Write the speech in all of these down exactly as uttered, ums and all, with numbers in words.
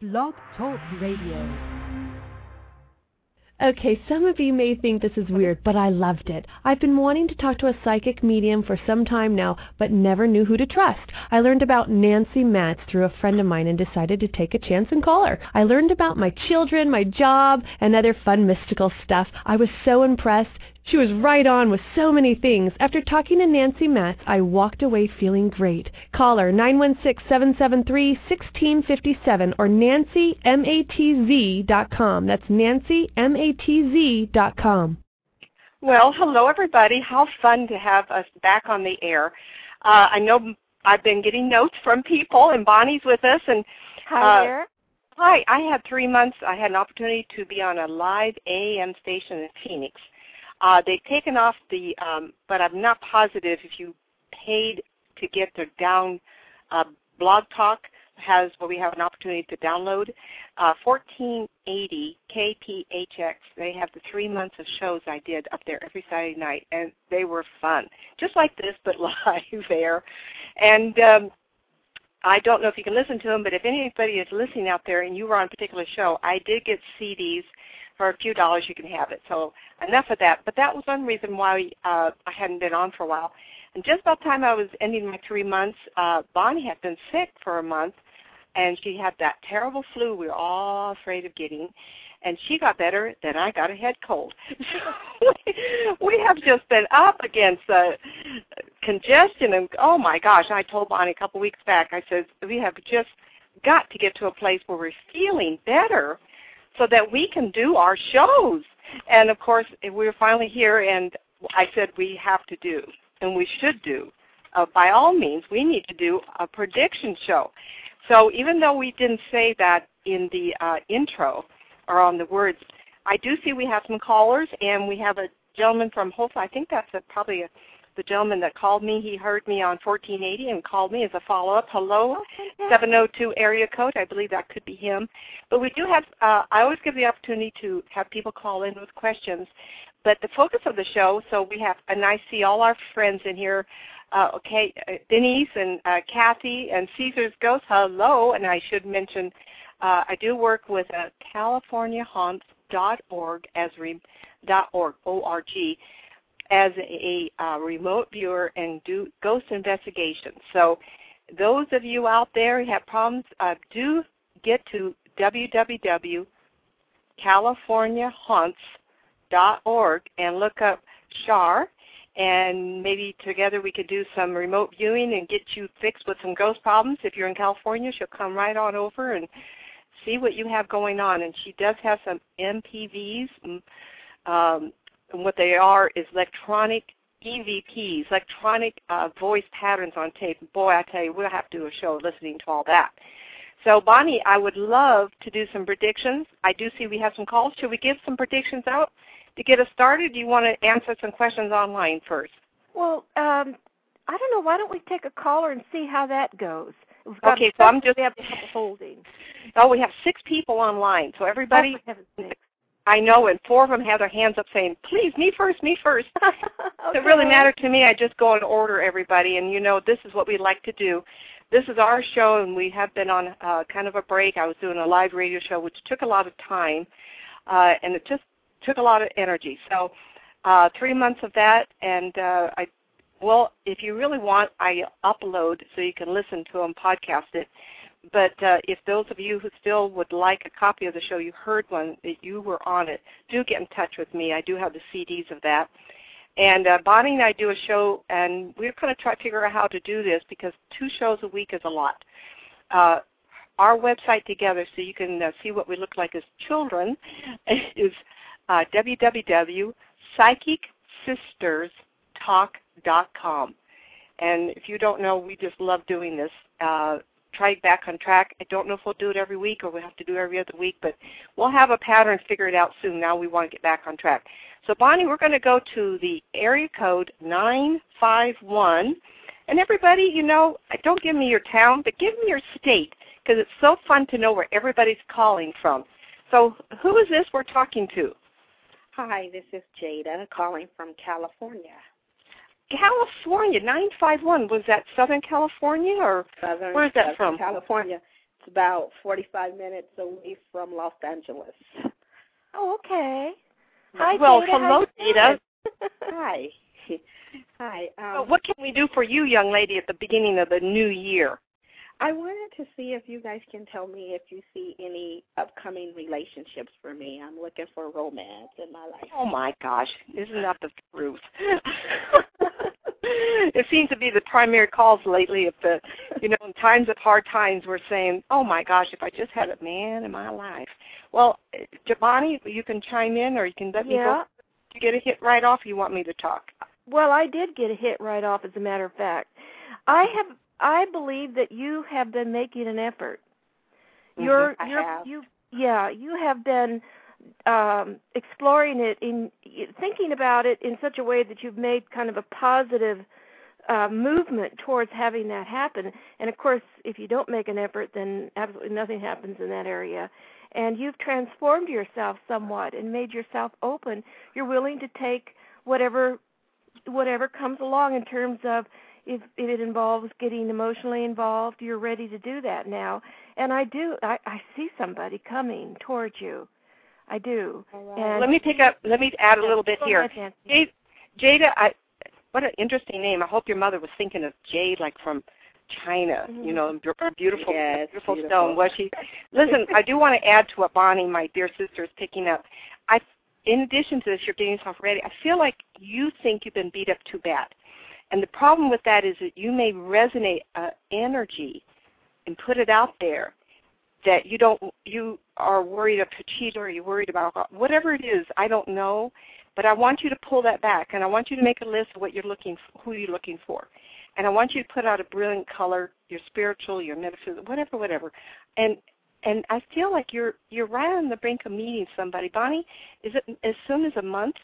Blog Talk Radio. Okay, some of you may think this is weird, but I loved it. I've been wanting to talk to a psychic medium for some time now, but never knew who to trust. I learned about Nancy Matz through a friend of mine and decided to take a chance and call her. I learned about my children, my job, and other fun mystical stuff. I was so impressed. She was right on with so many things. After talking to Nancy Matz, I walked away feeling great. Call her nine one six, seven seven three, one six five seven or nancy matz dot com. That's nancy matz dot com. Well, hello, everybody. How fun to have us back on the air. Uh, I know I've been getting notes from people, and Bonnie's with us. And Hi uh, there. Hi. I had three months. I had an opportunity to be on a live A M station in Phoenix. Uh, they've taken off the, um, but I'm not positive if you paid to get the down. Uh, Blog Talk has where we have an opportunity to download uh, fourteen eighty K P H X. They have the three months of shows I did up there every Saturday night, and they were fun, just like this, but live there. And um, I don't know if you can listen to them, but if anybody is listening out there and you were on a particular show, I did get C Ds. For a few dollars, you can have it. So enough of that. But that was one reason why uh, I hadn't been on for a while. And just about the time I was ending my three months, uh, Bonnie had been sick for a month, and she had that terrible flu we were all afraid of getting. And she got better, then I got a head cold. We have just been up against uh, congestion. And, oh, my gosh, I told Bonnie a couple weeks back, I said, we have just got to get to a place where we're feeling better so that we can do our shows. And, of course, we're finally here, and I said we have to do, and we should do. Uh, by all means, we need to do a prediction show. So even though we didn't say that in the uh, intro or on the words, I do see we have some callers, and we have a gentleman from Hopeful. I think that's a, probably a, the gentleman that called me. He heard me on fourteen eighty and called me as a follow-up. Hello, seven oh two area code. I believe that could be him. But we do have, uh, I always give the opportunity to have people call in with questions. But the focus of the show, so we have, and I see all our friends in here, uh, okay, uh, Denise and uh, Kathy and Caesar's Ghost, hello. And I should mention, uh, I do work with uh, california haunts dot org as re, dot org, O R G, as a uh, remote viewer and do ghost investigations. So those of you out there who have problems, uh, do get to w w w dot california haunts dot org and look up Shar, and maybe together we could do some remote viewing and get you fixed with some ghost problems. If you're in California, she'll come right on over and see what you have going on. And she does have some M P Vs. Um, and what they are is electronic E V Ps, electronic uh, voice patterns on tape. Boy, I tell you, we'll have to do a show listening to all that. So, Bonnie, I would love to do some predictions. I do see we have some calls. Should we give some predictions out to get us started? Do you want to answer some questions online first? Well, um, I don't know. Why don't we take a caller and see how that goes? We've got Okay, so I'm just... We have a couple holding. Oh, we have six people online. So everybody... Oh, six. I know, and four of them have their hands up saying, please, me first, me first. Okay. It doesn't really matter to me. I just go and order everybody, and, you know, this is what we like to do. This is our show, and we have been on uh, kind of a break. I was doing a live radio show, which took a lot of time, uh, and it just took a lot of energy. So uh, three months of that, and uh, I, well, if you really want, I upload so you can listen to them, podcast it. But uh, if those of you who still would like a copy of the show, you heard one, that you were on it, do get in touch with me. I do have the C Ds of that. And uh, Bonnie and I do a show, and we're going to try to figure out how to do this because two shows a week is a lot. Uh, our website together, so you can uh, see what we look like as children, is uh, w w w dot psychic sisters talk dot com. And if you don't know, we just love doing this. Uh, try Back on Track. I don't know if we'll do it every week or we'll have to do it every other week, but we'll have a pattern figured out soon. Now we want to get back on track. So, Bonnie, we're going to go to the area code nine five one. And everybody, you know, don't give me your town, but give me your state, because it's so fun to know where everybody's calling from. So who is this we're talking to? Hi, this is Jada calling from California. California, nine five one. Was that Southern California or Southern, where is that Southern from? California. It's about forty-five minutes away from Los Angeles. Oh, okay. Hi, well, Jada. hello, Jada. Hi. Hi. Um, So what can we do for you, young lady, at the beginning of the new year? I wanted to see if you guys can tell me if you see any upcoming relationships for me. I'm looking for romance in my life. Oh, my gosh. Isn't that the truth? It seems to be the primary calls lately of the, you know, in times of hard times, we're saying, oh, my gosh, if I just had a man in my life. Well, Jabani, you can chime in or you can let yeah. me go. You get a hit right off, you want me to talk? Well, I did get a hit right off, as a matter of fact. I have, I believe that you have been making an effort. Mm-hmm. You're, I you're, have. you, yeah, you have been um, exploring it, in thinking about it in such a way that you've made kind of a positive uh, movement towards having that happen. And of course, if you don't make an effort, then absolutely nothing happens in that area. And you've transformed yourself somewhat and made yourself open. You're willing to take whatever whatever comes along in terms of if, if it involves getting emotionally involved, you're ready to do that now. And I do, I, I see somebody coming towards you. I do. Right. And let me pick up, let me add a little bit Go here. ahead, Nancy. Jada, I, what an interesting name. I hope your mother was thinking of jade, like from China, Mm-hmm. you know, beautiful, Yes, beautiful, beautiful stone. Was she? Listen, I do want to add to what Bonnie, my dear sister, is picking up. I, in addition to this, you're getting yourself ready. I feel like you think you've been beat up too bad. And the problem with that is that you may resonate uh, energy and put it out there that you don't, you are worried of cheat or you're worried about whatever it is. I don't know, but I want you to pull that back, and I want you to make a list of what you're looking, for, who you're looking for, and I want you to put out a brilliant color, your spiritual, your metaphysical, whatever, whatever, and and I feel like you're you're right on the brink of meeting somebody. Bonnie, is it as soon as a month?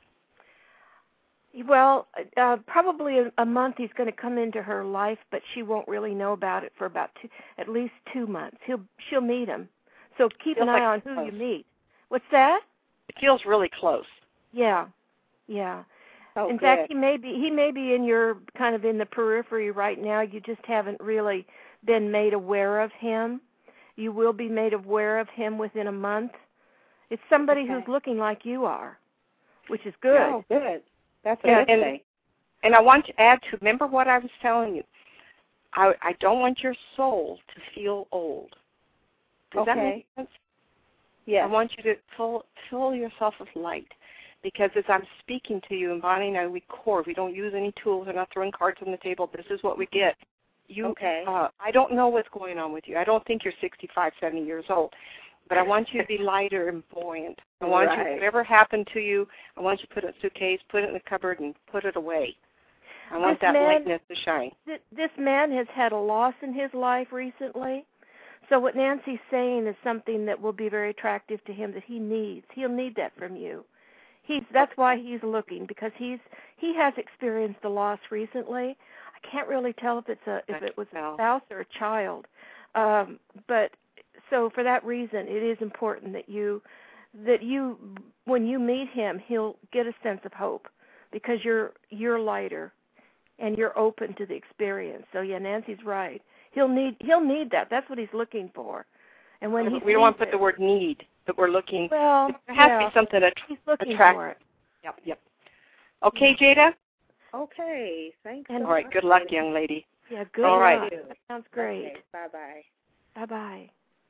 Well, uh, probably a, a month he's going to come into her life, but she won't really know about it for about two, at least two months. He'll she'll meet him, so keep Feels an like eye on who close. you meet. What's that? It feels really close. Yeah, yeah. Oh, in good. fact, he may be he may be in your kind of in the periphery right now. You just haven't really been made aware of him. You will be made aware of him within a month. It's somebody Okay. who's looking like you are, which is good. Oh, good. That's a Yeah, good and, thing. and I want to add to, remember what I was telling you. I, I don't want your soul to feel old. Does that Okay. make sense? Yes. I want you to fill, fill yourself with light. Because as I'm speaking to you, and Bonnie and I, we core. We don't use any tools. We're not throwing cards on the table. This is what we get. You, Okay. uh, I don't know what's going on with you. I don't think you're sixty-five, seventy years old. But I want you to be lighter and buoyant. I want Right. you, whatever happened to you, I want you to put it in a suitcase, put it in the cupboard, and put it away. I want This that man- lightness to shine. Th- This man has had a loss in his life recently. So what Nancy's saying is something that will be very attractive to him that he needs. He'll need that from you. He's that's why he's looking, because he's he has experienced a loss recently. I can't really tell if it's a if it was a spouse or a child. Um, but so for that reason, it is important that you that you when you meet him, he'll get a sense of hope because you're you're lighter and you're open to the experience. So yeah, Nancy's right. He'll need he'll need that. That's what he's looking for. And when he we don't want to put it, the word need, but we're looking. well, there has yeah, to be something that he's looking attracts. for it. Yep, yep. Okay, Jada? Okay. Thanks. And- so All right, much, good luck, lady. young lady. Yeah, good All right. luck. That sounds great. Okay, bye-bye. Bye-bye.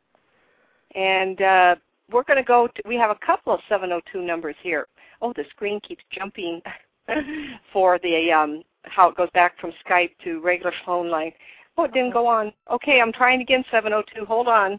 And uh, we're going to go, to, we have a couple of seven oh two numbers here. Oh, the screen keeps jumping for the, um, how it goes back from Skype to regular phone line. Oh, it didn't go on. Okay, I'm trying again, seven oh two. Hold on.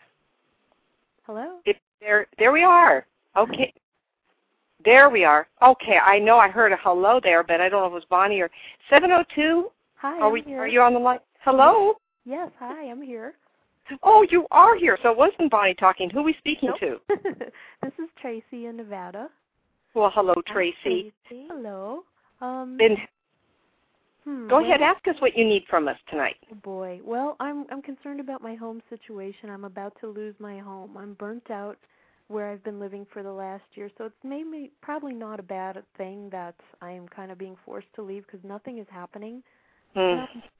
Hello? It, there, there we are. Okay. There we are. Okay, I know I heard a hello there, but I don't know if it was Bonnie or seven oh two. Hi, Are I'm we? here. Are you on the line? Hello. Yes, hi, I'm here. Oh, you are here. So it wasn't Bonnie talking. Who are we speaking Nope. to? This is Tracy in Nevada. Well, hello, Hi, Tracy. Tracy. Hello. Um, Then hmm, go well, ahead, ask us what you need from us tonight. Oh boy. Well, I'm I'm concerned about my home situation. I'm about to lose my home. I'm burnt out where I've been living for the last year. So it's maybe probably not a bad thing that I am kind of being forced to leave because nothing is happening. Hmm. Um,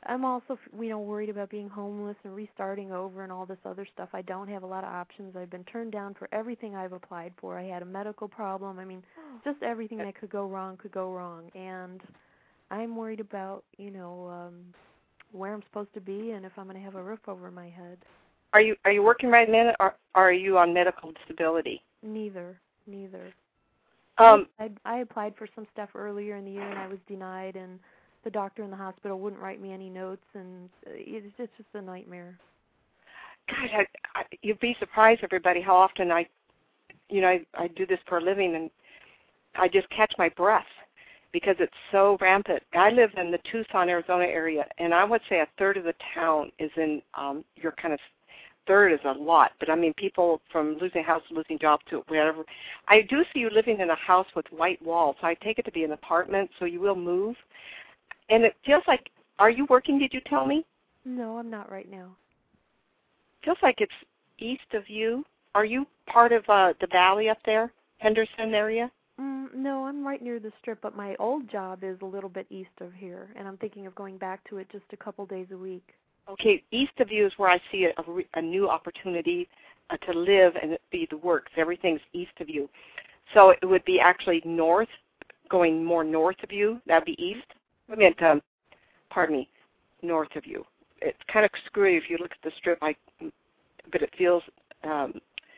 I'm also, you know, worried about being homeless and restarting over and all this other stuff. I don't have a lot of options. I've been turned down for everything I've applied for. I had a medical problem. I mean, just everything that could go wrong could go wrong. And I'm worried about, you know, um, where I'm supposed to be and if I'm going to have a roof over my head. Are you are you working right now, or, or are you on medical disability? Neither, neither. Um, I, I applied for some stuff earlier in the year and I was denied, and the doctor in the hospital wouldn't write me any notes, and it's just, it's just a nightmare. God, I, I, you'd be surprised, everybody, how often I, you know, I, I do this for a living, and I just catch my breath because it's so rampant. I live in the Tucson, Arizona area, and I would say a third of the town is in um, your kind of third is a lot, but I mean people from losing a house to losing jobs to whatever. I do see you living in a house with white walls. So I take it to be an apartment, so you will move. And it feels like, are you working, did you tell me? No, I'm not right now. Feels like it's east of you. Are you part of uh, the valley up there, Henderson area? Mm, no, I'm right near the Strip, but my old job is a little bit east of here, and I'm thinking of going back to it just a couple days a week. Okay, east of you is where I see a, a, a new opportunity uh, to live and be the work. Everything's east of you. So it would be actually north, going more north of you. That would be east. I meant, um, pardon me, north of you. It's kind of screwy if you look at the Strip, I, but it feels um,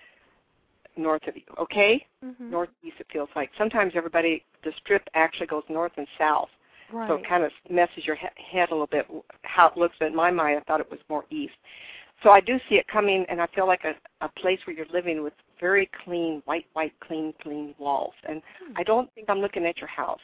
north of you, okay? Mm-hmm. Northeast it feels like. Sometimes everybody, the Strip actually goes north and south. Right. So it kind of messes your he- head a little bit how it looks. But in my mind, I thought it was more east. So I do see it coming, and I feel like a, a place where you're living with very clean, white, white, clean, clean walls. And hmm. I don't think I'm looking at your house.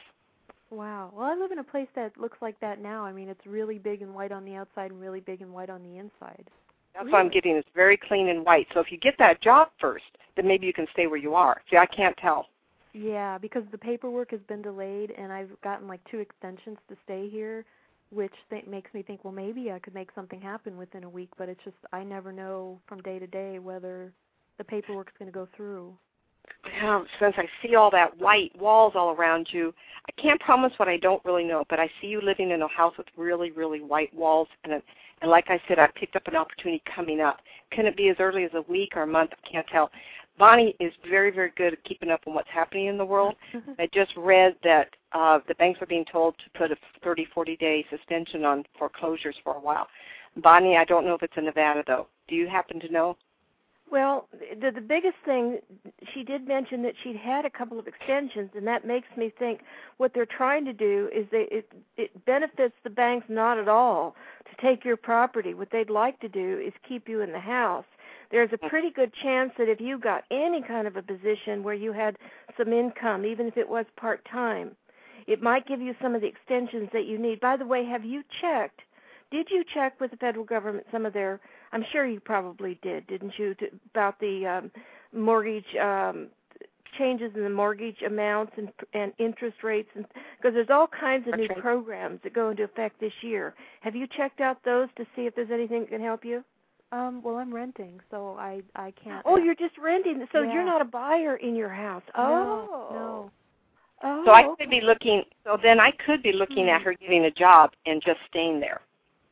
Wow. Well, I live in a place that looks like that now. I mean, it's really big and white on the outside and really big and white on the inside. That's really? what I'm getting. It's very clean and white. So if you get that job first, then maybe you can stay where you are. See, I can't tell. Yeah, because the paperwork has been delayed, and I've gotten like two extensions to stay here, which th- makes me think, well, maybe I could make something happen within a week, but it's just I never know from day to day whether the paperwork's going to go through. Yeah, since I see all that white walls all around you, I can't promise what I don't really know, but I see you living in a house with really, really white walls, and, a, and like I said, I picked up an opportunity coming up. Can it be as early as a week or a month? I can't tell. Bonnie is very, very good at keeping up on what's happening in the world. I just read that uh, the banks are being told to put a thirty, forty-day suspension on foreclosures for a while. Bonnie, I don't know if it's in Nevada, though. Do you happen to know? Well, the, the biggest thing, she did mention that she'd had a couple of extensions, and that makes me think what they're trying to do is they, it, it benefits the banks not at all to take your property. What they'd like to do is keep you in the house. There's a pretty good chance that if you got any kind of a position where you had some income, even if it was part-time, it might give you some of the extensions that you need. By the way, have you checked? Did you check with the federal government some of their, I'm sure you probably did, didn't you, to, about the um, mortgage, um, changes in the mortgage amounts and, and interest rates? And because there's all kinds of new programs that go into effect this year. Have you checked out those to see if there's anything that can help you? Um, well, I'm renting, so I I can't. Oh, you're just renting, so yeah. you're not a buyer in your house. Oh, no. no. Oh, so I could be looking. So then I could be looking hmm. at her getting a job and just staying there.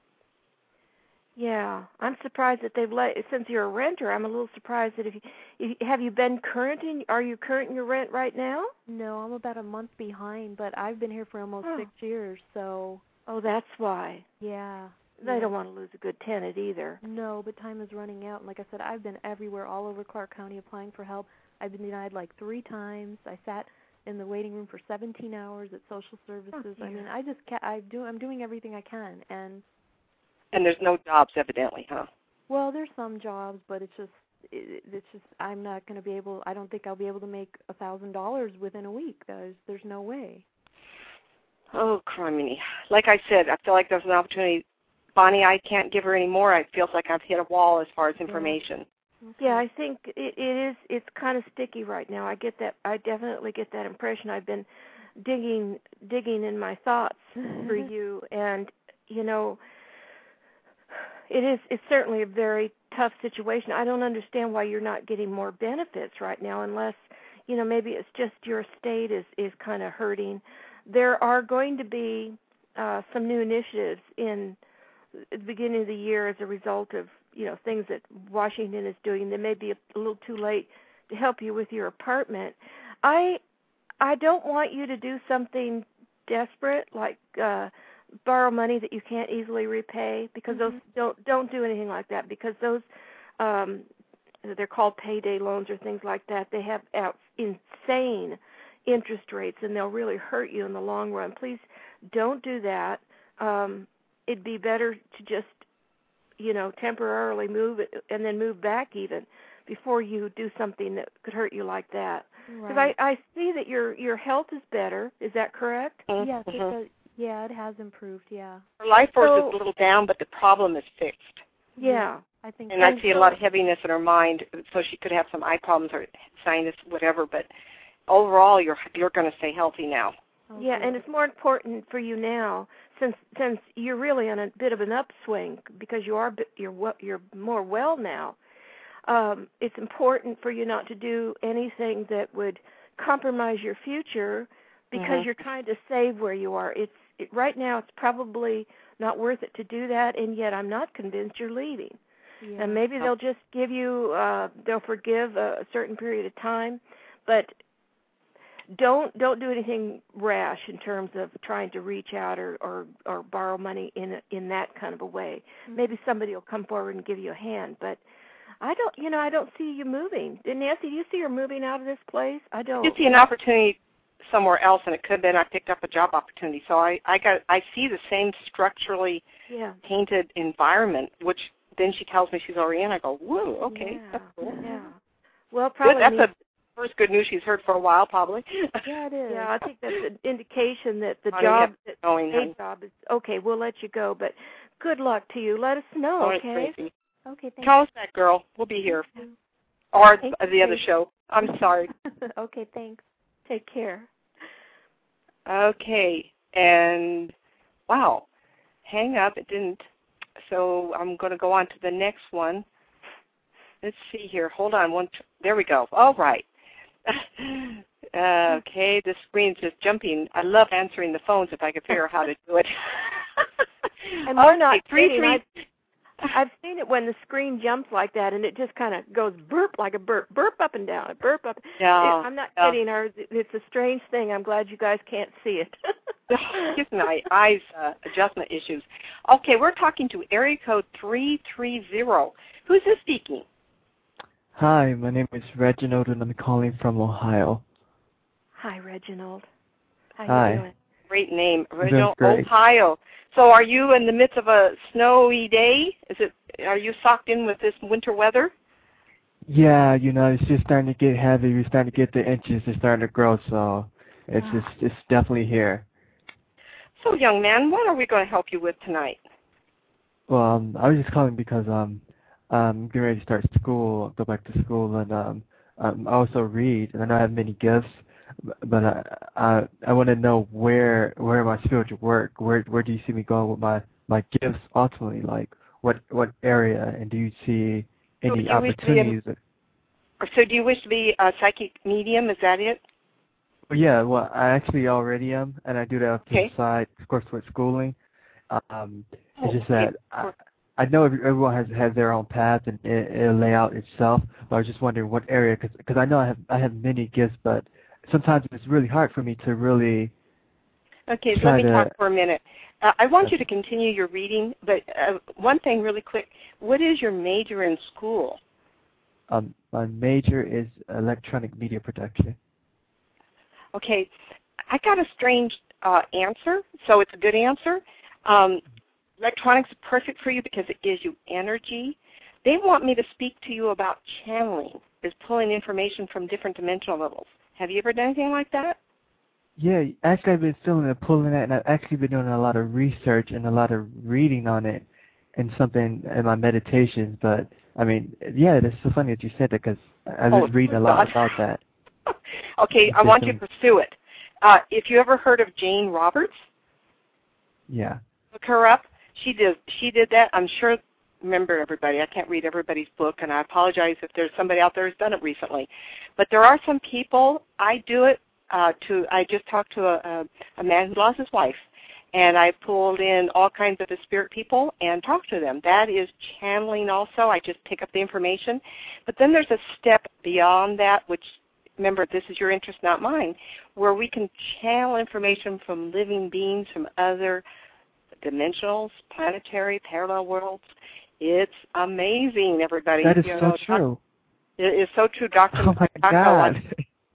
Yeah, I'm surprised that they've let. Since you're a renter, I'm a little surprised that if you, if, have you been current in? Are you current in your rent right now? No, I'm about a month behind, but I've been here for almost oh. six years, so. Oh, that's why. Yeah. They yeah. don't want to lose a good tenant either. No, but time is running out. And like I said, I've been everywhere, all over Clark County applying for help. I've been denied like three times. I sat in the waiting room for seventeen hours at social services. Oh, I mean, I just ca- I do. I'm doing everything I can, and. And there's no jobs, evidently, huh? Well, there's some jobs, but it's just it, it's just I'm not going to be able. I don't think I'll be able to make a thousand dollars within a week. There's there's no way. Oh, criminy! Like I said, I feel like there's an opportunity. Bonnie, I can't give her any more. It feels like I've hit a wall as far as information. Yeah, yeah I think it, it is. It's kind of sticky right now. I get that. I definitely get that impression. I've been digging, digging in my thoughts for you, and you know, it is. It's certainly a very tough situation. I don't understand why you're not getting more benefits right now, unless you know maybe it's just your state is is kind of hurting. There are going to be uh, some new initiatives in at the beginning of the year as a result of, you know, things that Washington is doing. They may be a, a little too late to help you with your apartment. I I don't want you to do something desperate like uh, borrow money that you can't easily repay, because mm-hmm. those don't don't do anything like that, because those um, they're called payday loans or things like that. They have out insane interest rates, and they'll really hurt you in the long run. Please don't do that. Um, it'd be better to just, you know, temporarily move it and then move back even before you do something that could hurt you like that. Because Right. I, I see that your your health is better. Is that correct? Yes, Mm-hmm. it does. Yeah, it has improved. Yeah. Her life force So- is a little down, but the problem is fixed. Yeah. I think. And so. I see a lot of heaviness in her mind, so she could have some eye problems or sinus, whatever. But overall, you're you're going to stay healthy now. Oh, Yeah, good. and it's more important for you now, since since you're really on a bit of an upswing because you are bit- you're we- you're more well now. Um, it's important for you not to do anything that would compromise your future, because Mhm. you're trying to save where you are. It's it, right now. It's probably not worth it to do that, and yet I'm not convinced you're leaving. Yeah. And maybe they'll just give you, uh, they'll forgive a, a certain period of time, but don't don't do anything rash in terms of trying to reach out or or, or borrow money in a, in that kind of a way. Mm-hmm. Maybe somebody will come forward and give you a hand, but I don't, you know, I don't see you moving. Nancy, do you see her moving out of this place? I don't. You see an opportunity somewhere else, and it could have been I picked up a job opportunity. So I I got I see the same structurally Yeah. tainted environment, which then she tells me she's already in. I go, whoa, okay, Yeah. that's cool. Yeah. Well, Good. probably. That's needs- the first good news she's heard for a while, probably. Yeah, it is. Yeah, I think that's an indication that the Honey, job, get that going, a honey. job is okay. We'll let you go, but good luck to you. Let us know, All right, okay? Tracy. Okay, thank Call us back, girl. We'll be here. you. Or Thank the you, other Tracy. show. I'm sorry. Okay, thanks. Take care. Okay, and wow, hang up. It didn't. So I'm going to go on to the next one. Let's see here. Hold on. One. T- there we go. All right. uh, okay, the screen's just jumping. I love answering the phones if I could figure out how to do it. And we're not Okay, three, kidding. three. I've, I've seen it when the screen jumps like that, and it just kind of goes burp like a burp, burp up and down, a burp up. Yeah, It- I'm not yeah. kidding. Or it's a strange thing. I'm glad you guys can't see it. Excuse my eyes uh, adjustment issues. Okay, we're talking to area code three three zero. Who's this speaking? Hi, my name is Reginald, and I'm calling from Ohio. Hi, Reginald. How Hi. you doing? Great name, Doing Original great. Ohio. So, are you in the midst of a snowy day? Is it? Are you socked in with this winter weather? Yeah, you know, it's just starting to get heavy. We're starting to get the inches. It's starting to grow, so it's Ah. just it's definitely here. So, young man, what are we going to help you with tonight? Well, um, I was just calling because um, I'm getting ready to start school, go back to school, and um, um I also read, and I don't have many gifts, but I I, I want to know where where my spiritual work, where where do you see me going with my my gifts ultimately? Like what what area, and do you see So any do you wish to be a- opportunities? Or so, do you wish to be a psychic medium? Is that it? Well, yeah, well, I actually already am, and I do that off to Okay. the side, of course, with schooling. Um, Oh, it's just okay. that I, I know every, everyone has has their own path and it, it'll lay out itself. But I was just wondering what area, because I know I have I have many gifts, but sometimes it's really hard for me to really. Okay, so Try let me to- talk for a minute. Uh, I want you to continue your reading, but uh, one thing really quick. What is your major in school? Um, my major is electronic media production. Okay, I got a strange uh, answer, so it's a good answer. Um, electronics is perfect for you because it gives you energy. They want me to speak to you about channeling, is pulling information from different dimensional levels. Have you ever done anything like that? Yeah, actually I've been feeling it, pulling it, and I've actually been doing a lot of research and a lot of reading on it and something in my meditations. But, I mean, yeah, it's so funny that you said that because I've been Oh, reading a lot God. about that. Okay, I want you to pursue it. Uh, if you ever heard of Jane Roberts, Yeah. look her up. She did. She did that. I'm sure. Remember, everybody, I can't read everybody's book, and I apologize if there's somebody out there who's done it recently. But there are some people. I do it. Uh, to I just talked to a, a, a man who lost his wife, and I pulled in all kinds of the spirit people and talked to them. That is channeling also. I just pick up the information. But then there's a step beyond that, which, remember, this is your interest, not mine, where we can channel information from living beings from other dimensionals, planetary, parallel worlds. It's amazing, everybody. That is you so know, true. It is so true. Doctor Oh, my Makako God. on,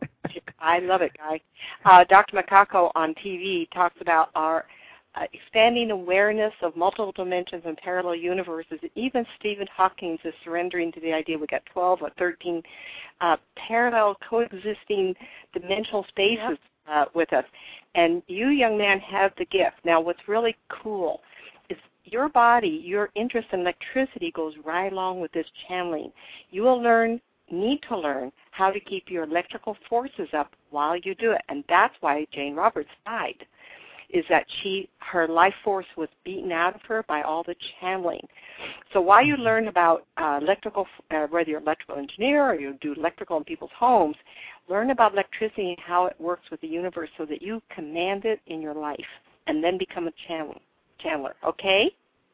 I love it, Guy. Uh, Doctor Makako on T V talks about our uh, expanding awareness of multiple dimensions and parallel universes. Even Stephen Hawking is surrendering to the idea we got twelve or thirteen uh, parallel coexisting dimensional spaces yep. uh, with us. And you, young man, have the gift. Now, what's really cool is your body, your interest in electricity goes right along with this channeling. You will learn, need to learn, how to keep your electrical forces up while you do it. And that's why Jane Roberts died, is that she, her life force was beaten out of her by all the channeling. So while you learn about uh, electrical, uh, whether you're an electrical engineer or you do electrical in people's homes, learn about electricity and how it works with the universe so that you command it in your life and then become a channel, channeler, okay?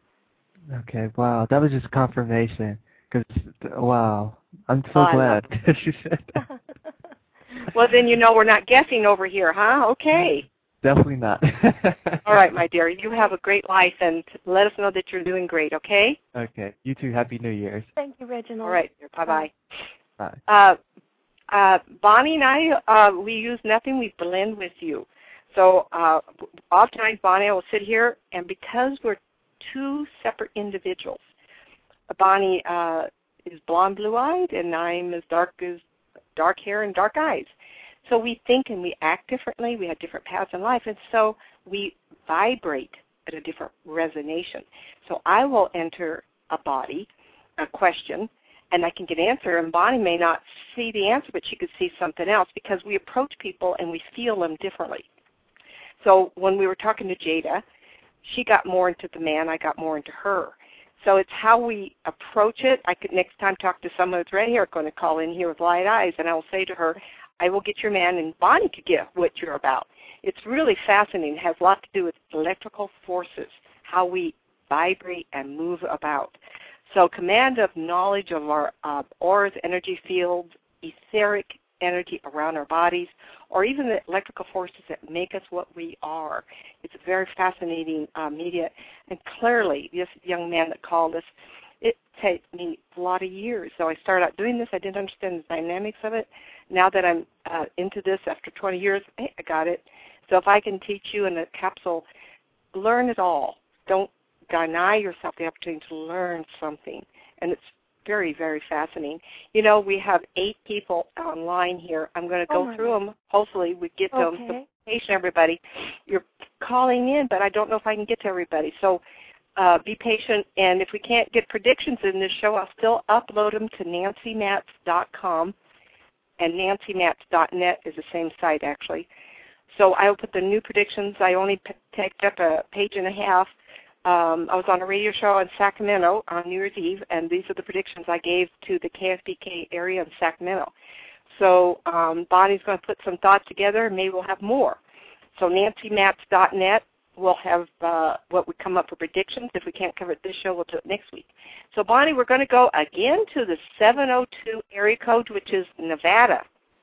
Okay, wow, that was just confirmation. Because, wow, I'm so oh, glad she said that. Well, then you know we're not guessing over here, huh? Okay. Definitely not. All right, my dear. You have a great life, and let us know that you're doing great, okay? Okay. You too. Happy New Year's. Thank you, Reginald. All right. Bye-bye. Bye. Uh, uh, Bonnie and I, uh, we use nothing. We blend with you. So uh, oftentimes, Bonnie, I will sit here, and because we're two separate individuals, Bonnie uh, is blonde, blue-eyed, and I'm as dark as dark hair and dark eyes. So we think and we act differently. We have different paths in life, and so we vibrate at a different resonation. So I will enter a body, a question, and I can get an answer, and Bonnie may not see the answer, but she could see something else because we approach people and we feel them differently. So when we were talking to Jada, she got more into the man, I got more into her. So it's how we approach it. I could next time talk to someone that's right here going to call in here with light eyes, and I will say to her, I will get your man, and Bonnie could get what you're about. It's really fascinating. It has a lot to do with electrical forces, how we vibrate and move about. So command of knowledge of our uh, auras, energy fields, etheric energy around our bodies, or even the electrical forces that make us what we are. It's a very fascinating uh, media. And clearly, this young man that called us, it takes me a lot of years. So I started out doing this. I didn't understand the dynamics of it. Now that I'm uh, into this after twenty years, hey, I got it. So if I can teach you in a capsule, learn it all. Don't deny yourself the opportunity to learn something. And it's very, very fascinating. You know, we have eight people online here. I'm going to go oh through them. Hopefully we get to okay. them. So patient, everybody. You're calling in, but I don't know if I can get to everybody. So uh, be patient. And if we can't get predictions in this show, I'll still upload them to nancy matz dot com. And nancy matz dot net is the same site, actually. So I will put the new predictions. I only p- picked up a page and a half. Um, I was on a radio show in Sacramento on New Year's Eve, and these are the predictions I gave to the K S B K area in Sacramento. So um, Bonnie's going to put some thoughts together, and maybe we'll have more. So nancy matz dot net will have uh, what we come up for predictions. If we can't cover it this show, we'll do it next week. So, Bonnie, we're going to go again to the seven oh two area code, which is Nevada.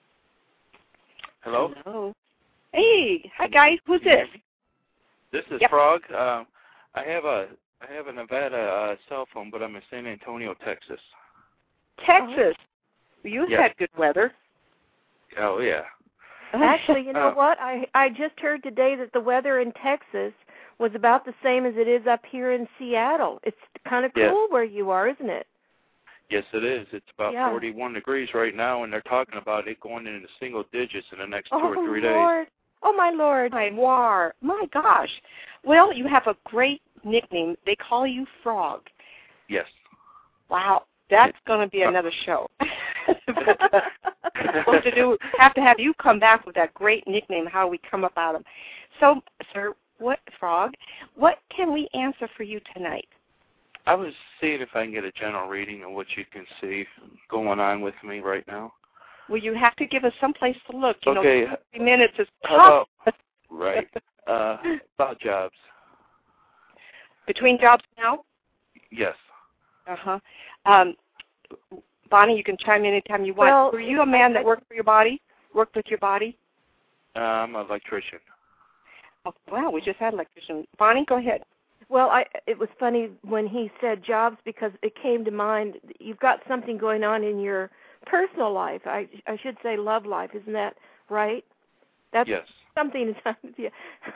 Hello? Hello. Hey, hi, guys. Who's this? This is yep. Frog. Uh, I have a I have a Nevada uh, cell phone, but I'm in San Antonio, Texas. Texas? You've yes. had good weather. Oh, yeah. Actually, you know uh, what? I I just heard today that the weather in Texas was about the same as it is up here in Seattle. It's kind of cool yes. where you are, isn't it? Yes, it is. It's about yeah. forty-one degrees right now, and they're talking about it going into single digits in the next two oh, or three Lord. days. Oh, my Lord. My war. My gosh. Well, you have a great nickname. They call you Frog. Yes. Wow. That's going to be another show. but, uh, we'll have to do have to have you come back with that great nickname, how we come about them. So, sir, what, Frog, what can we answer for you tonight? I was seeing if I can get a general reading of what you can see going on with me right now. Well, you have to give us some place to look. You okay. know, three minutes is How tough. about, right. Uh, about jobs. Between jobs now? Yes. Uh-huh. Um, Bonnie, you can chime in anytime you want. Well, Were you a man that worked for your body? Worked with your body? Uh, I'm an electrician. Oh, wow, we just had an electrician. Bonnie, go ahead. Well, I it was funny when he said jobs because it came to mind. You've got something going on in your personal life. I I should say love life. Isn't that right? That's yes. something. Yeah.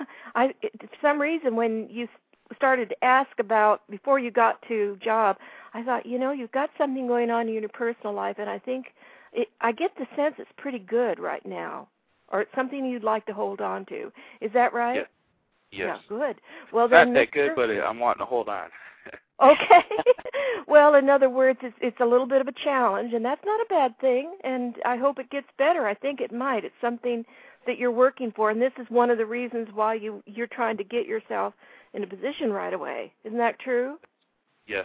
I for some reason when you started to ask about before you got to job, I thought, you know, you've got something going on in your personal life, and I think it, I get the sense it's pretty good right now, or it's something you'd like to hold on to. Is that right? Yes. Yes. Yeah, good. Well, it's then, not that Mister good, but I'm wanting to hold on. Okay. Well, in other words, it's, it's a little bit of a challenge, and that's not a bad thing, and I hope it gets better. I think it might. It's something that you're working for, and this is one of the reasons why you, you're trying to get yourself in a position right away. Isn't that true? Yes.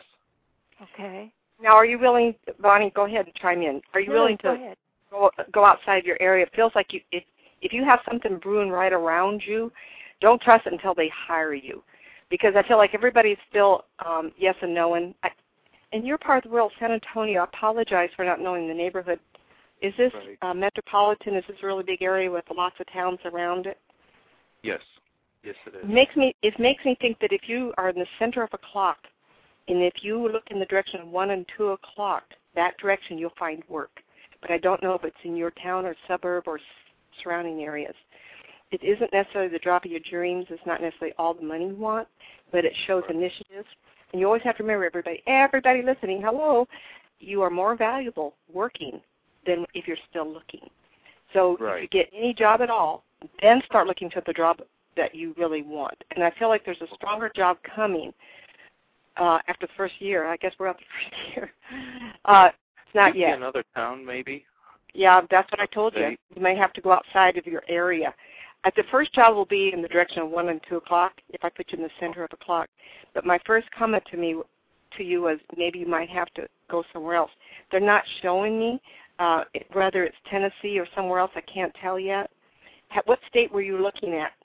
Okay. Now, are you willing, Bonnie, go ahead and chime in. Are you no, willing go to ahead. go, go outside your area? It feels like you, if, if you have something brewing right around you, don't trust it until they hire you. Because I feel like everybody's still um, yes and no. And I, in your part of the world, San Antonio, I apologize for not knowing the neighborhood. Is this right. uh, metropolitan? Is this a really big area with lots of towns around it? Yes. Yes, it is. It makes me, it makes me think that if you are in the center of a clock, and if you look in the direction of one and two o'clock, that direction you'll find work. But I don't know if it's in your town or suburb or surrounding areas. It isn't necessarily the drop of your dreams. It's not necessarily all the money you want, but it shows initiative. And you always have to remember, everybody, everybody listening, hello, you are more valuable working than if you're still looking. So right. if you get any job at all, then start looking for the job that you really want. And I feel like there's a stronger job coming uh, after the first year. I guess we're at the first year. Uh, it's not Could yet. Be another town, maybe. Yeah, that's what I told State. you. You may have to go outside of your area. At the first job will be in the direction of one and two o'clock if I put you in the center of the clock. But my first comment to me, to you was maybe you might have to go somewhere else. They're not showing me uh, whether it's Tennessee or somewhere else. I can't tell yet. What state were you looking at?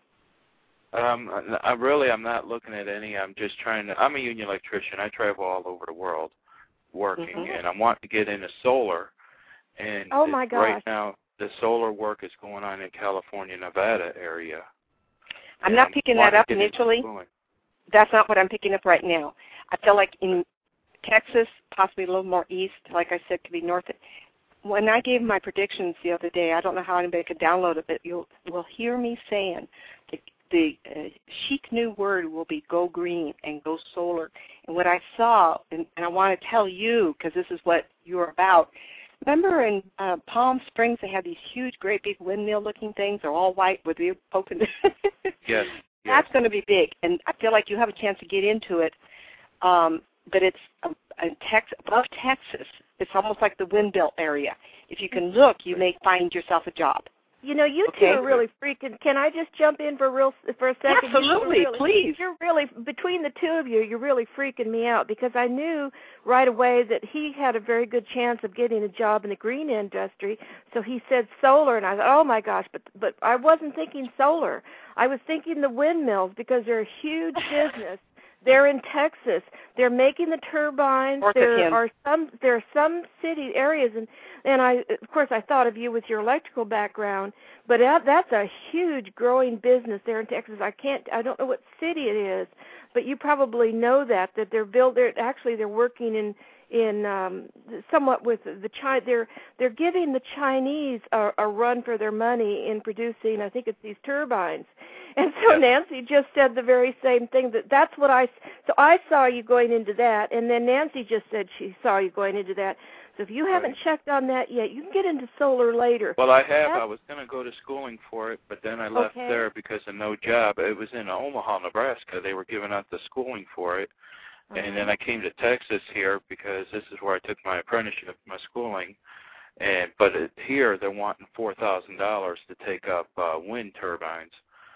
Um, I really, I'm not looking at any. I'm just trying to. I'm a union electrician. I travel all over the world working, Mm-hmm. and I'm wanting to get into solar. And Oh my gosh. right now, the solar work is going on in California, Nevada area. I'm and not I'm picking that wanting up to get into initially. schooling. That's not what I'm picking up right now. I feel like in Texas, possibly a little more east, like I said, could be north. When I gave my predictions the other day, I don't know how anybody could download it, but you'll will hear me saying the, the uh, chic new word will be go green and go solar. And what I saw, and, and I want to tell you, because this is what you're about, remember in uh, Palm Springs they had these huge, great big windmill-looking things? They're all white with you poking. Yes. That's yes. going to be big, and I feel like you have a chance to get into it. Um, but it's um, in Tex- above Texas. It's almost like the Windmill area. If you can look, you may find yourself a job. You know, you Okay. two are really freaking. Can I just jump in for real for a second? Absolutely, You're really, please. You're really between the two of you. You're really freaking me out because I knew right away that he had a very good chance of getting a job in the green industry. So he said solar, and I thought, oh my gosh, but but I wasn't thinking solar. I was thinking the windmills because they're a huge business. They're in Texas. They're making the turbines. North there of him. are some. There are some city areas, and and I, of course, I thought of you with your electrical background. But that, that's a huge, growing business there in Texas. I can't. I don't know what city it is, but you probably know that that they're built. They're actually they're working in in um, somewhat with the China. They're they're giving the Chinese a, a run for their money in producing. I think it's these turbines. And so yes. Nancy just said the very same thing. That that's what I. So I saw you going into that, and then Nancy just said she saw you going into that. So if you haven't right. checked on that yet, you can get into solar later. Well, I have. That's, I was going to go to schooling for it, but then I left okay. there because of no job. It was in Omaha, Nebraska. They were giving out the schooling for it. uh-huh. And then I came to Texas here because this is where I took my apprenticeship, my schooling. And but it, here they're wanting four thousand dollars to take up uh, wind turbines.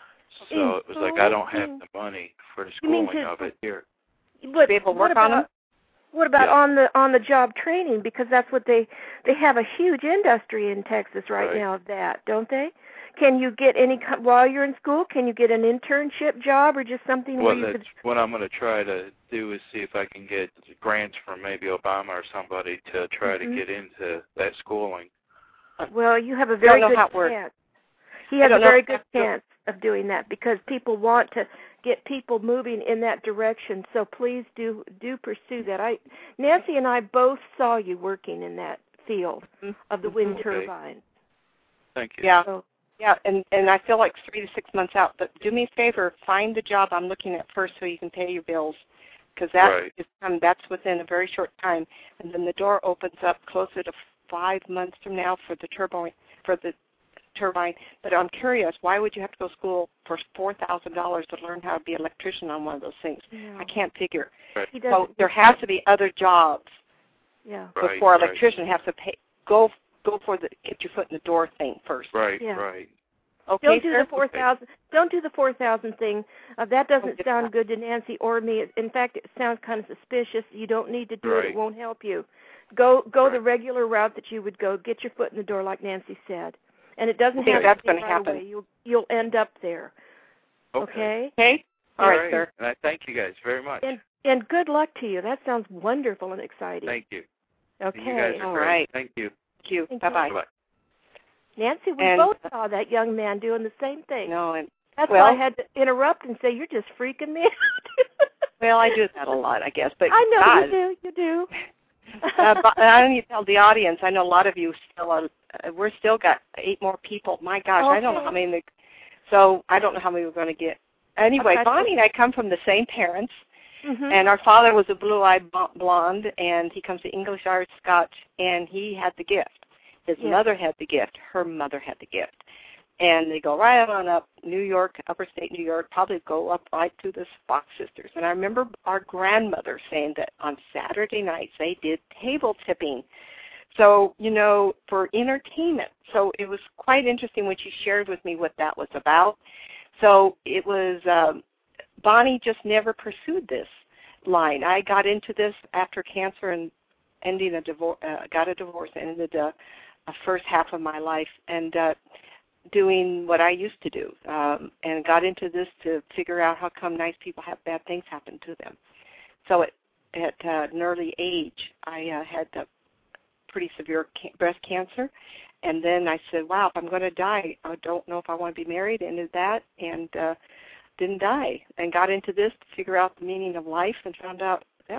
So Mm. it was like I don't have the money for the schooling to, of it here. But Be able to what work about, on them? What about Yeah. on the on the job training? Because that's what they they have a huge industry in Texas right, Right. now of that, don't they? can you get any while you're in school? Can you get an internship job or just something well, where you that's could? What I'm going to try to do is see if I can get grants from maybe Obama or somebody to try mm-hmm. to get into that schooling. Well, you have a very good chance. He has a very good chance of doing that because people want to get people moving in that direction. So please do do pursue that. I Nancy and I both saw you working in that field of the wind okay. turbine. Thank you. Yeah, so, yeah, and and I feel like three to six months out. But do me a favor, find the job I'm looking at first, so you can pay your bills, because that right. is um, that's within a very short time, and then the door opens up closer to five months from now for the turbine for the turbine. But I'm curious, why would you have to go to school for four thousand dollars to learn how to be an electrician on one of those things? No. I can't figure. Right. So there has to be other jobs. Yeah. Right, before an right. electrician has to pay. Go go for the get your foot in the door thing first. Right. Yeah. Right. Okay. Don't do sir? the four thousand. Don't do the four thousand thing. Uh, that doesn't Okay. sound good to Nancy or me. In fact, it sounds kind of suspicious. You don't need to do right. it. It won't help you. Go go right. the regular route that you would go. Get your foot in the door, like Nancy said. And it doesn't I think have that's to be going to right happen. away. You'll you'll end up there. Okay. Okay. Okay. All, All right, right, sir. And I thank you guys very much. And and good luck to you. That sounds wonderful and exciting. Thank you. Okay. And you guys are All great. right. Thank you. Thank you. Thank Bye bye. Bye. Nancy, we And- both saw that young man doing the same thing. No, and That's well, why I had to interrupt and say, "You're just freaking me out." well, I do that a lot, I guess. But I know God, you do. You do. uh, but I don't need to tell the audience. I know a lot of you still are. Uh, we're still got eight more people. My gosh, okay. I don't know how many. The, so I don't know how many we're going to get. Anyway, Okay. Bonnie and I come from the same parents. Mm-hmm. And our father was a blue-eyed blonde, and he comes to English, Irish, Scotch, and he had the gift. His Yeah. mother had the gift. Her mother had the gift. And they go right on up, New York, upper state New York, probably go up right to the Fox sisters. And I remember our grandmother saying that on Saturday nights they did table tipping. So, you know, for entertainment. So it was quite interesting when she shared with me what that was about. So it was... Um, Bonnie just never pursued this line. I got into this after cancer and ending a divorce, uh, got a divorce, and ended a, a first half of my life and uh, doing what I used to do, um, and got into this to figure out how come nice people have bad things happen to them. So at, at uh, an early age, I uh, had a pretty severe ca- breast cancer, and then I said, wow, if I'm going to die, I don't know if I want to be married, ended that, and uh, didn't die, and got into this to figure out the meaning of life, and found out, yeah,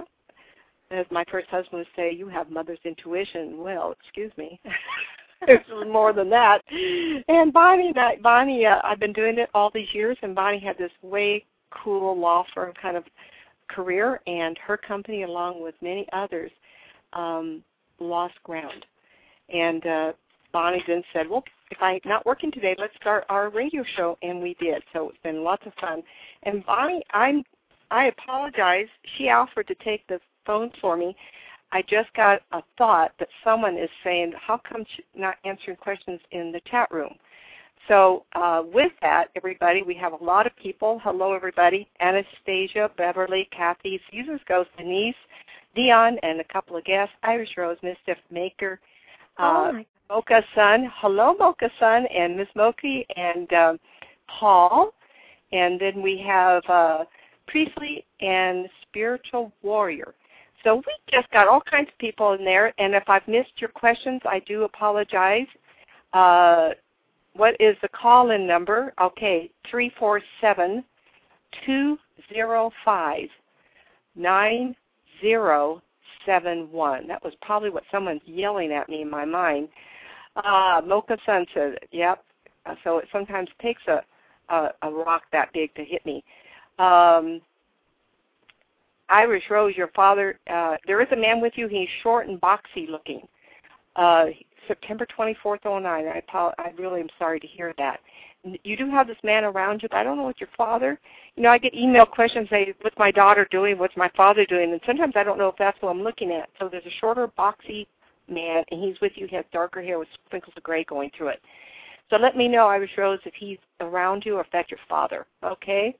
as my first husband would say, you have mother's intuition. Well, excuse me. It's more than that. And Bonnie, that Bonnie, uh, I've been doing it all these years, and Bonnie had this way cool law firm kind of career, and her company, along with many others, um, lost ground. And uh, Bonnie then said, well, if I'm not working today, let's start our radio show, and we did. So it's been lots of fun. And Bonnie, I'm, I apologize. She offered to take the phone for me. I just got a thought that someone is saying, how come she's not answering questions in the chat room? So uh, with that, everybody, we have a lot of people. Hello, everybody. Anastasia, Beverly, Kathy, Caesar's Ghost, Denise, Dion, and a couple of guests, Irish Rose, Mischief Maker, uh, oh Mocha Sun. Hello, Mocha Sun, and Miss Moki, and um, Paul. And then we have uh, Priestley and Spiritual Warrior. So we just got all kinds of people in there, and if I've missed your questions, I do apologize. Uh, what is the call-in number? Okay, three four seven, two zero five, nine zero seven one. That was probably what someone's yelling at me in my mind. Uh, Mocha Sun said, yep. Uh, so it sometimes takes a, a, a rock that big to hit me. Um, Irish Rose, your father, uh, there is a man with you. He's short and boxy looking. Uh, September twenty-fourth, oh nine. I, I really am sorry to hear that. You do have this man around you, but I don't know what your father, you know, I get email questions, say, what's my daughter doing, what's my father doing, and sometimes I don't know if that's what I'm looking at. So there's a shorter, boxy man, and he's with you. He has darker hair with sprinkles of gray going through it. So let me know, Irish Rose, if he's around you or if that's your father, okay?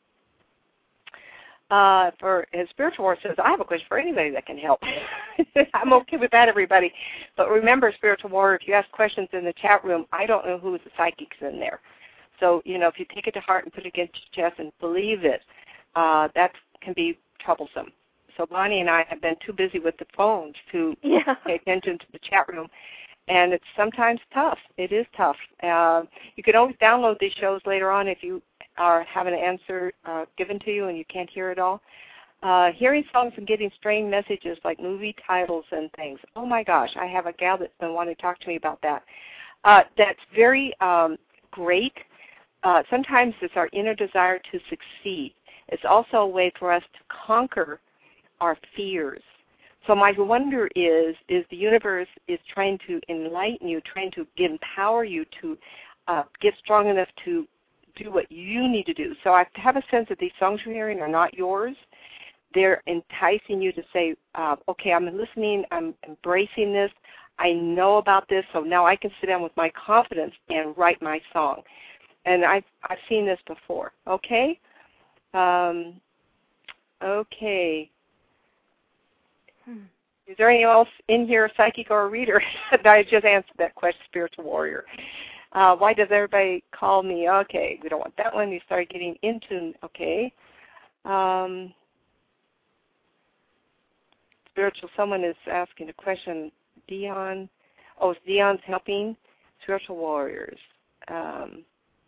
Uh, for his spiritual warrior says, I have a question for anybody that can help. I'm okay with that, everybody. But remember, spiritual warrior, if you ask questions in the chat room, I don't know who's the psychics in there. So, you know, if you take it to heart and put it against your chest and believe it, uh, that can be troublesome. So Bonnie and I have been too busy with the phones to yeah. pay attention to the chat room, and it's sometimes tough. It is tough. Uh, you can always download these shows later on if you are having an answer uh, given to you and you can't hear it all. Uh, hearing songs and getting strange messages like movie titles and things. Oh, my gosh, I have a gal that's been wanting to talk to me about that. Uh, that's very um, great. Uh, sometimes it's our inner desire to succeed. It's also a way for us to conquer our fears. So my wonder is, is the universe is trying to enlighten you, trying to empower you to uh, get strong enough to do what you need to do. So I have a sense that these songs you're hearing are not yours. They're enticing you to say, uh, okay, I'm listening, I'm embracing this, I know about this, so now I can sit down with my confidence and write my song. And I've, I've seen this before, okay? Um, okay. Hmm. Is there anyone else in here, psychic or a reader? I just answered that question, spiritual warrior. Uh, why does everybody call me? Okay, we don't want that one. You start getting into, okay. Um, spiritual, someone is asking a question. Dion, oh, Dion's helping spiritual warriors. Um,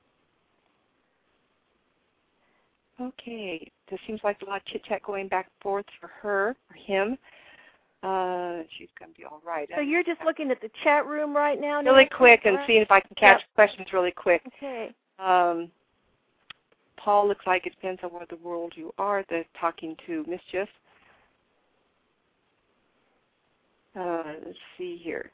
okay, this seems like a lot of chit-chat going back and forth for her, or him. Uh, she's going to be all right. So you're just looking at the chat room right now? Really Nancy? quick and seeing if I can catch Yep. questions really quick. Okay. Um, Paul looks like it depends on where the world you are. They're talking to Mischief. Uh, let's see here.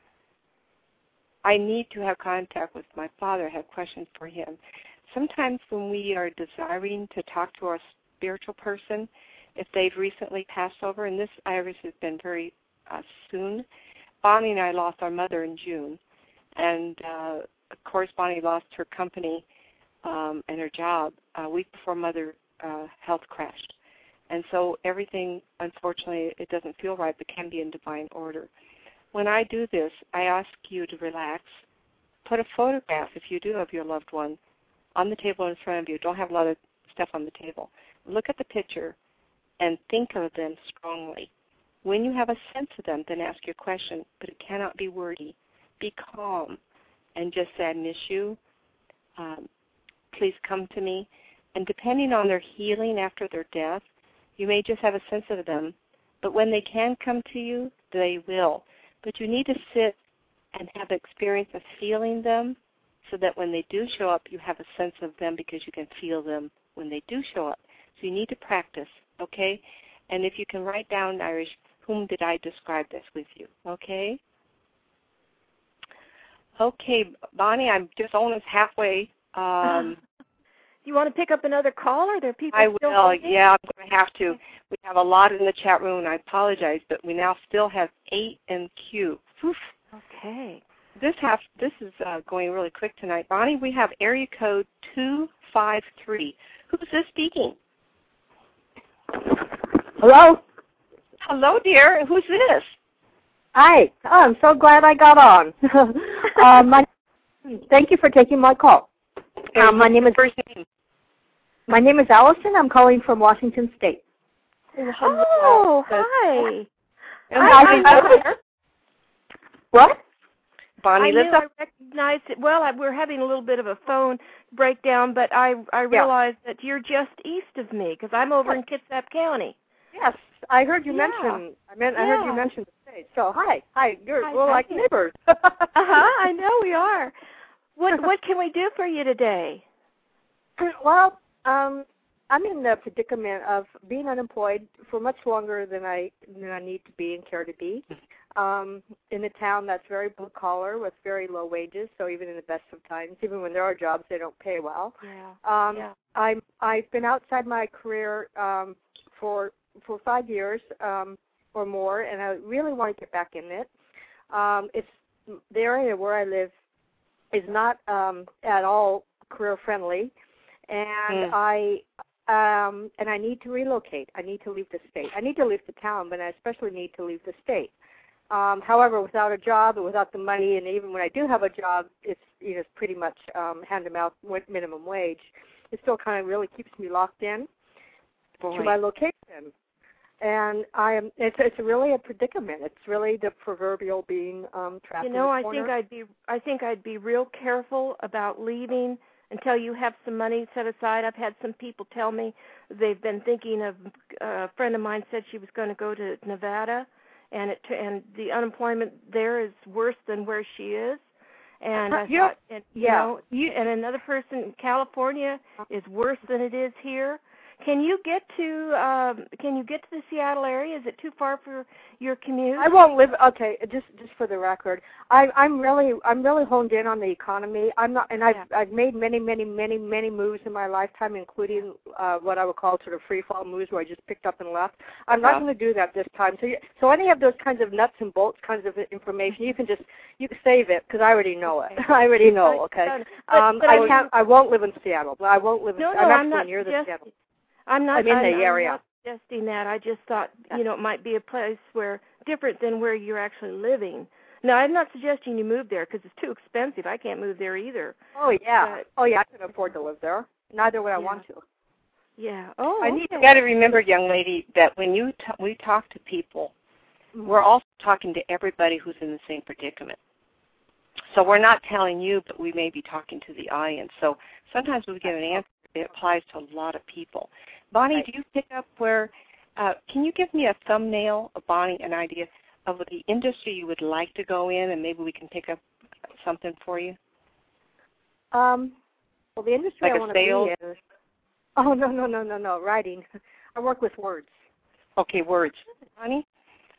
I need to have contact with my father. I have questions for him. Sometimes when we are desiring to talk to our spiritual person, if they've recently passed over, and this iris has been very uh, soon. Bonnie and I lost our mother in June, and uh, of course Bonnie lost her company um, and her job a week before Mother uh, health crashed. And so everything, unfortunately, it doesn't feel right, but can be in divine order. When I do this, I ask you to relax. Put a photograph, if you do, of your loved one on the table in front of you. Don't have a lot of stuff on the table. Look at the picture and think of them strongly. When you have a sense of them, then ask your question, but it cannot be wordy. Be calm and just say, I miss you. Um, please come to me. And depending on their healing after their death, you may just have a sense of them, but when they can come to you, they will. But you need to sit and have the experience of feeling them so that when they do show up, you have a sense of them because you can feel them when they do show up. So you need to practice, okay? And if you can write down, Irish, whom did I describe this with you, okay? Okay, Bonnie, I'm just almost halfway. Um, Do you want to pick up another call, or are there people I still will, waiting? yeah, I'm going to have to. We have a lot in the chat room, and I apologize, but we now still have eight in queue. Whew. Okay. This half, this is uh, going really quick tonight. Bonnie, we have area code two five three. Who's this speaking? Hello? Hello, dear. Who's this? Hi. Oh, I'm so glad I got on. uh, my, thank you for taking my call. Uh, my name is first name. My name is Allison. I'm calling from Washington State. Oh, hi. And I, Bonnie I, lives there? What? Bonnie I lives knew up. I recognized it. Well, I, we're having a little bit of a phone breakdown, but I I realized that you're just east of me because I'm over in Kitsap County. Yes, I heard you Yeah. mention. I meant I Yeah. heard you mention the state. So hi, hi. You're Hi, we're hi. like neighbors. Uh huh. I know we are. What what can we do for you today? Well, um, I'm in the predicament of being unemployed for much longer than I than I need to be and care to be. Um, in a town that's very blue collar with very low wages, so even in the best of times, even when there are jobs, they don't pay well. Yeah. Um, yeah. I'm I've been outside my career um, for for five years um, or more, and I really want to get back in it. Um, it's the area where I live is not um, at all career friendly, and Mm. I um, and I need to relocate. I need to leave the state. I need to leave the town, but I especially need to leave the state. Um, however, without a job and without the money, and even when I do have a job, it's you know it's pretty much um, hand-to-mouth minimum wage. It still kind of really keeps me locked in Boy. to my location, and I am. It's it's really a predicament. It's really the proverbial being um, trapped. You know, in I a corner. think I'd be I think I'd be real careful about leaving until you have some money set aside. I've had some people tell me they've been thinking of. Uh, a friend of mine said she was going to go to Nevada. And it and the unemployment there is worse than where she is, and I yeah. thought, and, you yeah. know, you, and another person in California is worse than it is here. Can you get to um, Can you get to the Seattle area? Is it too far for your commute? I won't live. Okay, just just for the record, I, I'm really I'm really honed in on the economy. I'm not, and I've yeah. I've made many many many many moves in my lifetime, including uh, what I would call sort of free fall moves, where I just picked up and left. I'm not going to do that this time. So you, so any of those kinds of nuts and bolts kinds of information, you can just you can save it because I already know okay. it. I already know. Okay. But, um, but I I can't. I won't live in Seattle. I won't live in. No, no, I'm I'm actually not near the just, Seattle. I'm not. I'm in I'm, the area. I'm not suggesting that. I just thought, you know, it might be a place where different than where you're actually living. No, I'm not suggesting you move there because it's too expensive. I can't move there either. Oh yeah. But, oh yeah. I can afford to live there. Neither would I yeah. want to. Yeah. Oh. I okay. need you got to remember, young lady, that when you t- we talk to people, mm-hmm. we're also talking to everybody who's in the same predicament. So we're not telling you, but we may be talking to the audience. So sometimes we get an answer that applies to a lot of people. Bonnie, right. do you pick up where, uh, can you give me a thumbnail of Bonnie, an idea of the industry you would like to go in, and maybe we can pick up something for you? Um, well, the industry like I want to be in. Oh, no, no, no, no, no, writing. I work with words. Okay, words. Bonnie?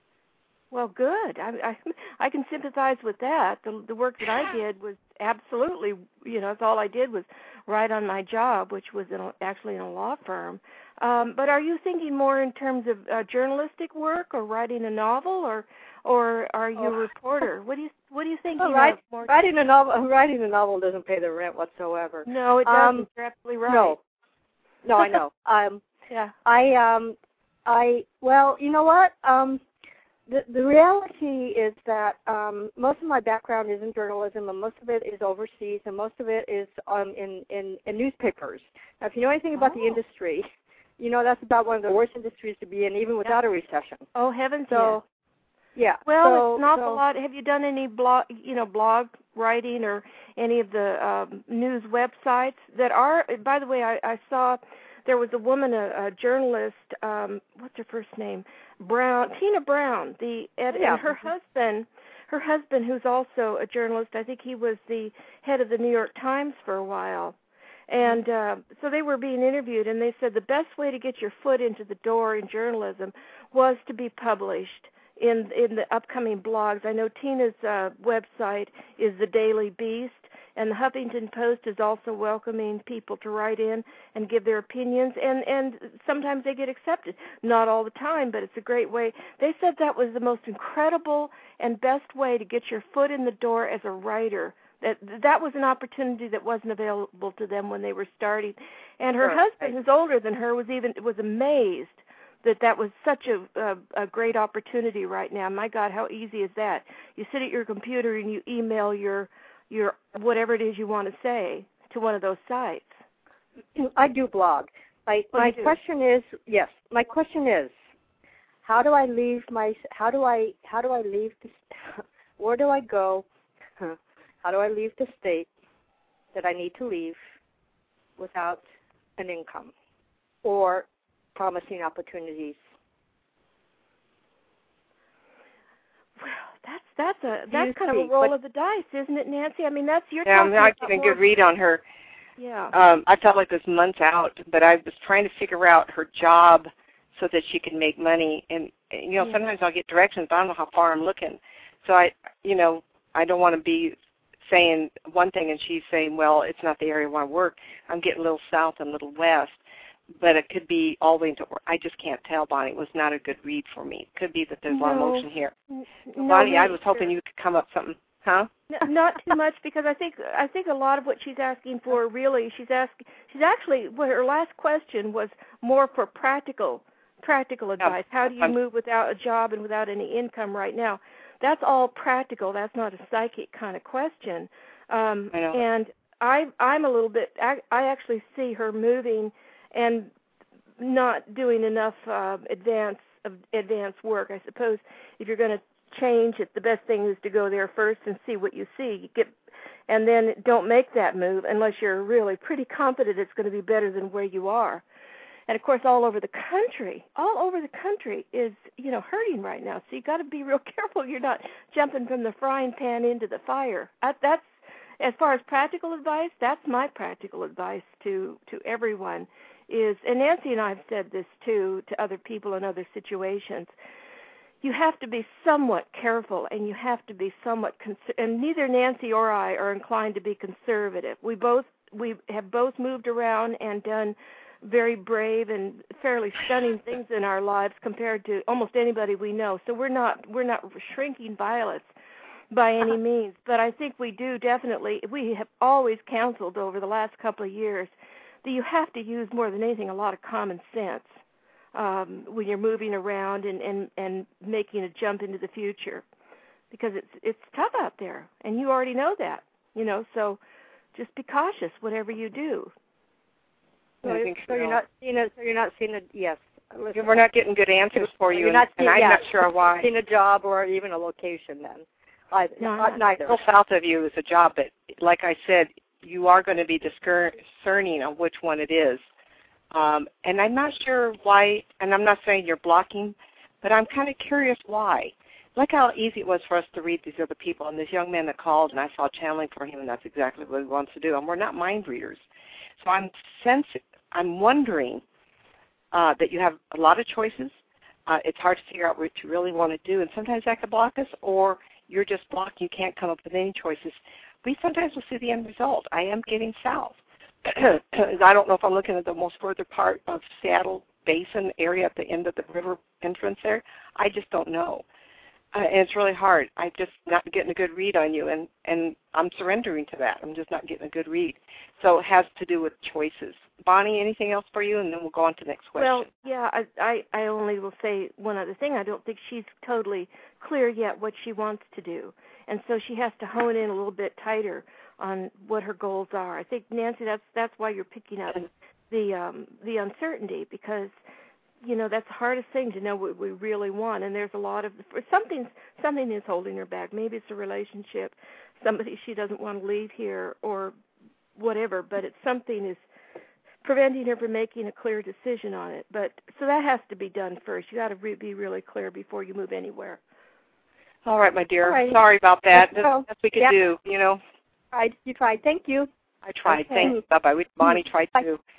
Well, good. I, I I can sympathize with that. The the work that I did was absolutely, you know, that's all I did was write on my job, which was in a, actually in a law firm. Um, but are you thinking more in terms of uh, journalistic work, or writing a novel, or or are you oh. a reporter? What do you what do you think? Well, you write, more writing a novel writing a novel doesn't pay the rent whatsoever. No, it doesn't. Um, You're absolutely right. No, no, I know. um, yeah. I um, I well, you know what? Um, The, the reality is that um, most of my background is in journalism, and most of it is overseas, and most of it is um, in, in, in newspapers. Now, if you know anything about oh. the industry, you know that's about one of the worst industries to be in, even without a recession. Oh, heavens, so, yes. yeah. Well, so, it's an awful so, lot. Have you done any blog, you know, blog writing or any of the um, news websites that are? By the way, I, I saw there was a woman, a, a journalist. Um, what's her first name? Brown, Tina Brown. The ed, yeah. and her husband, her husband, who's also a journalist. I think he was the head of the New York Times for a while. And uh, so they were being interviewed, and they said the best way to get your foot into the door in journalism was to be published in in the upcoming blogs. I know Tina's uh, website is the Daily Beast, and the Huffington Post is also welcoming people to write in and give their opinions, and, and sometimes they get accepted. Not all the time, but it's a great way. They said that was the most incredible and best way to get your foot in the door as a writer. That that was an opportunity that wasn't available to them when they were starting. And her sure. husband, who's older than her, was even was amazed that that was such a, a, a great opportunity right now. My God, how easy is that? You sit at your computer and you email your your whatever it is you want to say to one of those sites. I do blog. My oh, my question is yes. My question is, how do I leave my? How do I how do I leave this? Where do I go? How do I leave the state that I need to leave without an income or promising opportunities? Well, that's that's a that's you kind see, of a roll but, of the dice, isn't it, Nancy? I mean, that's you're yeah, talking I'm not about getting a more, good read on her. Yeah. Um, I felt like it was months out, but I was trying to figure out her job so that she could make money. And, you know, yeah. sometimes I'll get directions, but I don't know how far I'm looking. So, I, you know, I don't want to be saying one thing and she's saying, well, it's not the area where I work. I'm getting a little south and a little west, but it could be all the way into, I just can't tell, Bonnie. It was not a good read for me. It could be that there's no. a lot of motion here. No, Bonnie, I was sure. hoping you could come up with something. Huh? No, not too much, because I think I think a lot of what she's asking for really she's asking she's actually well, her last question was more for practical practical advice. How do you move without a job and without any income right now? that's all practical. That's not a psychic kind of question. Um, I know. And I, I'm a little bit. I, I actually see her moving and not doing enough uh, advance of advanced work. I suppose if you're going to change it, the best thing is to go there first and see what you see. You get, and then don't make that move unless you're really pretty confident it's going to be better than where you are. And of course, all over the country, all over the country is, you know, hurting right now. So you got to be real careful you're not jumping from the frying pan into the fire. I, that's as far as practical advice. That's my practical advice to to everyone. Is, and Nancy and I have said this too to other people in other situations. You have to be somewhat careful, and you have to be somewhat cons- and neither Nancy or I are inclined to be conservative. We both we have both moved around and done very brave and fairly stunning things in our lives compared to almost anybody we know. So we're not we're not shrinking violets by any means. But I think we do definitely. We have always counseled over the last couple of years that you have to use more than anything a lot of common sense um, when you're moving around and, and, and making a jump into the future, because it's it's tough out there, and you already know that. You know, so just be cautious whatever you do. So, so, so you're not seeing a, so you're not seeing a yes. Listen, we're not getting good answers for you, you're not and, seeing, and I'm yeah, not sure why. Seeing a job or even a location then. Either, no, not, neither. A little south of you is a job, but like I said, you are going to be discerning on which one it is. Um, and I'm not sure why, and I'm not saying you're blocking, but I'm kind of curious why. Look how easy it was for us to read these other people. And this young man that called, and I saw channeling for him, and that's exactly what he wants to do. And we're not mind readers. So I'm sensing, I'm wondering uh, that you have a lot of choices. Uh, it's hard to figure out what you really want to do, and sometimes that could block us, or you're just blocked. You can't come up with any choices. We sometimes will see the end result. I am getting south. I don't know if I'm looking at the most further part of Seattle Basin area at the end of the river entrance there. I just don't know. Uh, and it's really hard. I'm just not getting a good read on you, and, and I'm surrendering to that. I'm just not getting a good read. So it has to do with choices. Bonnie, anything else for you? And then we'll go on to the next question. Well, yeah, I, I, I only will say one other thing. I don't think she's totally clear yet what she wants to do. And so she has to hone in a little bit tighter on what her goals are. I think, Nancy, that's that's why you're picking up the um, the uncertainty, because, you know, that's the hardest thing to know what we really want. And there's a lot of, something, something is holding her back. Maybe it's a relationship, somebody she doesn't want to leave here or whatever, but it's something is preventing her from making a clear decision on it. But so that has to be done first. You got to re- be really clear before you move anywhere. All right, my dear. Right. Sorry about that. That's well, what we could yeah. do, you know. Tried. You tried. Thank you. I tried. Okay. Thanks. Bye-bye. We, Bonnie tried Bye. too.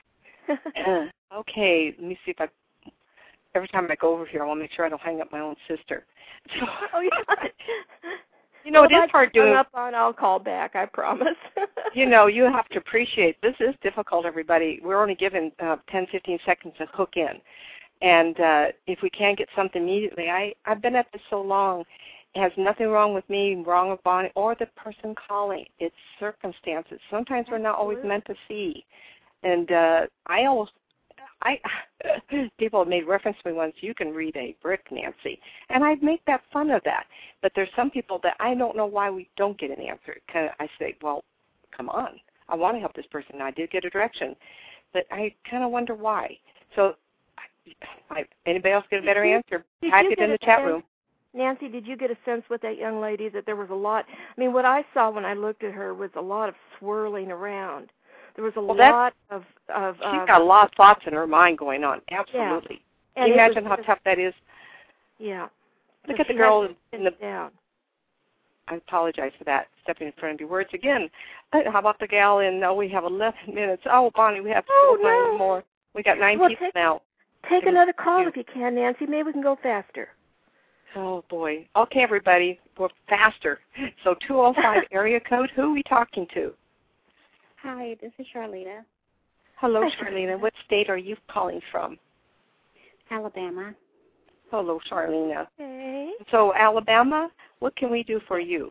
Okay, let me see if I, every time I go over here, I want to make sure I don't hang up my own sister. So, Oh, yeah. you know, well, it is hard doing. Up on, I'll call back, I promise. You know, you have to appreciate, this is difficult, everybody. We're only given uh, ten, fifteen seconds to hook in. And uh, if we can't get something immediately, I, I've been at this so long. It has nothing wrong with me, wrong with Bonnie, or the person calling. It's circumstances. Sometimes we're not always meant to see. And uh, I almost, I people have made reference to me once, you can read a brick, Nancy. And I make that fun of that. But there's some people that I don't know why we don't get an answer. Kind of, I say, well, come on. I want to help this person. I did get a direction. But I kind of wonder why. So I, anybody else get a better answer? Type it in the chat room. Nancy, did you get a sense with that young lady that there was a lot? I mean, what I saw when I looked at her was a lot of swirling around. There was a well, lot of, of... She's uh, got a lot of thoughts in her mind going on. Absolutely. Yeah. Can you imagine was, how tough that is? Yeah. Look at the girl in the... Down. I apologize for that, stepping in front of your words again. How about the gal in, oh, we have eleven minutes. Oh, Bonnie, we have oh, four no. times more. We got nine well, people take, now. Take and another call you. if you can, Nancy. Maybe we can go faster. Oh, boy. Okay, everybody, we're faster. So two oh five area code, who are we talking to? Hi, this is Charlena. Hello, Hi, Charlena. What state are you calling from? Alabama. Hello, Charlena. Okay. So, Alabama, what can we do for you?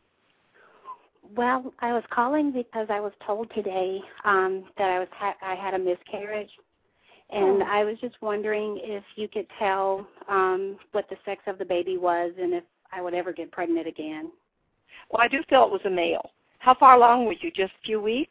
Well, I was calling because I was told today um, that I was ha- I had a miscarriage, and oh. I was just wondering if you could tell um, what the sex of the baby was, and if I would ever get pregnant again. Well, I do feel it was a male. How far along were you? Just a few weeks?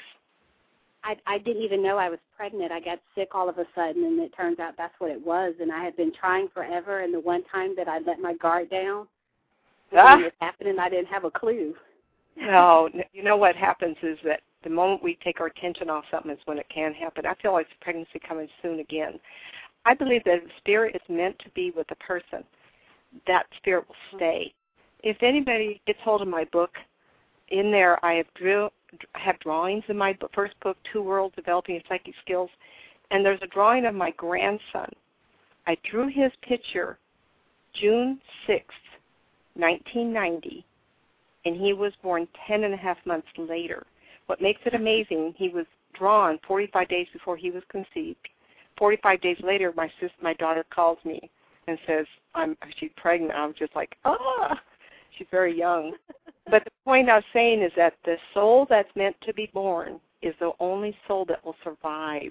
I, I didn't even know I was pregnant. I got sick all of a sudden, and it turns out that's what it was. And I had been trying forever, and the one time that I let my guard down, ah. when it happened, I didn't have a clue. No, you know what happens is that the moment we take our attention off something is when it can happen. I feel like pregnancy coming soon again. I believe that if the spirit is meant to be with a person, that spirit will stay. If anybody gets hold of my book, in there I have drew, have drawings in my first book, Two Worlds, Developing Your Psychic Skills, and there's a drawing of my grandson. I drew his picture June sixth, nineteen ninety, and he was born ten and a half months later. What makes it amazing, he was drawn forty-five days before he was conceived. forty-five days later, my sister, my daughter calls me and says, I'm, she's pregnant. I was just like, ah, she's very young. But the point I was saying is that the soul that's meant to be born is the only soul that will survive.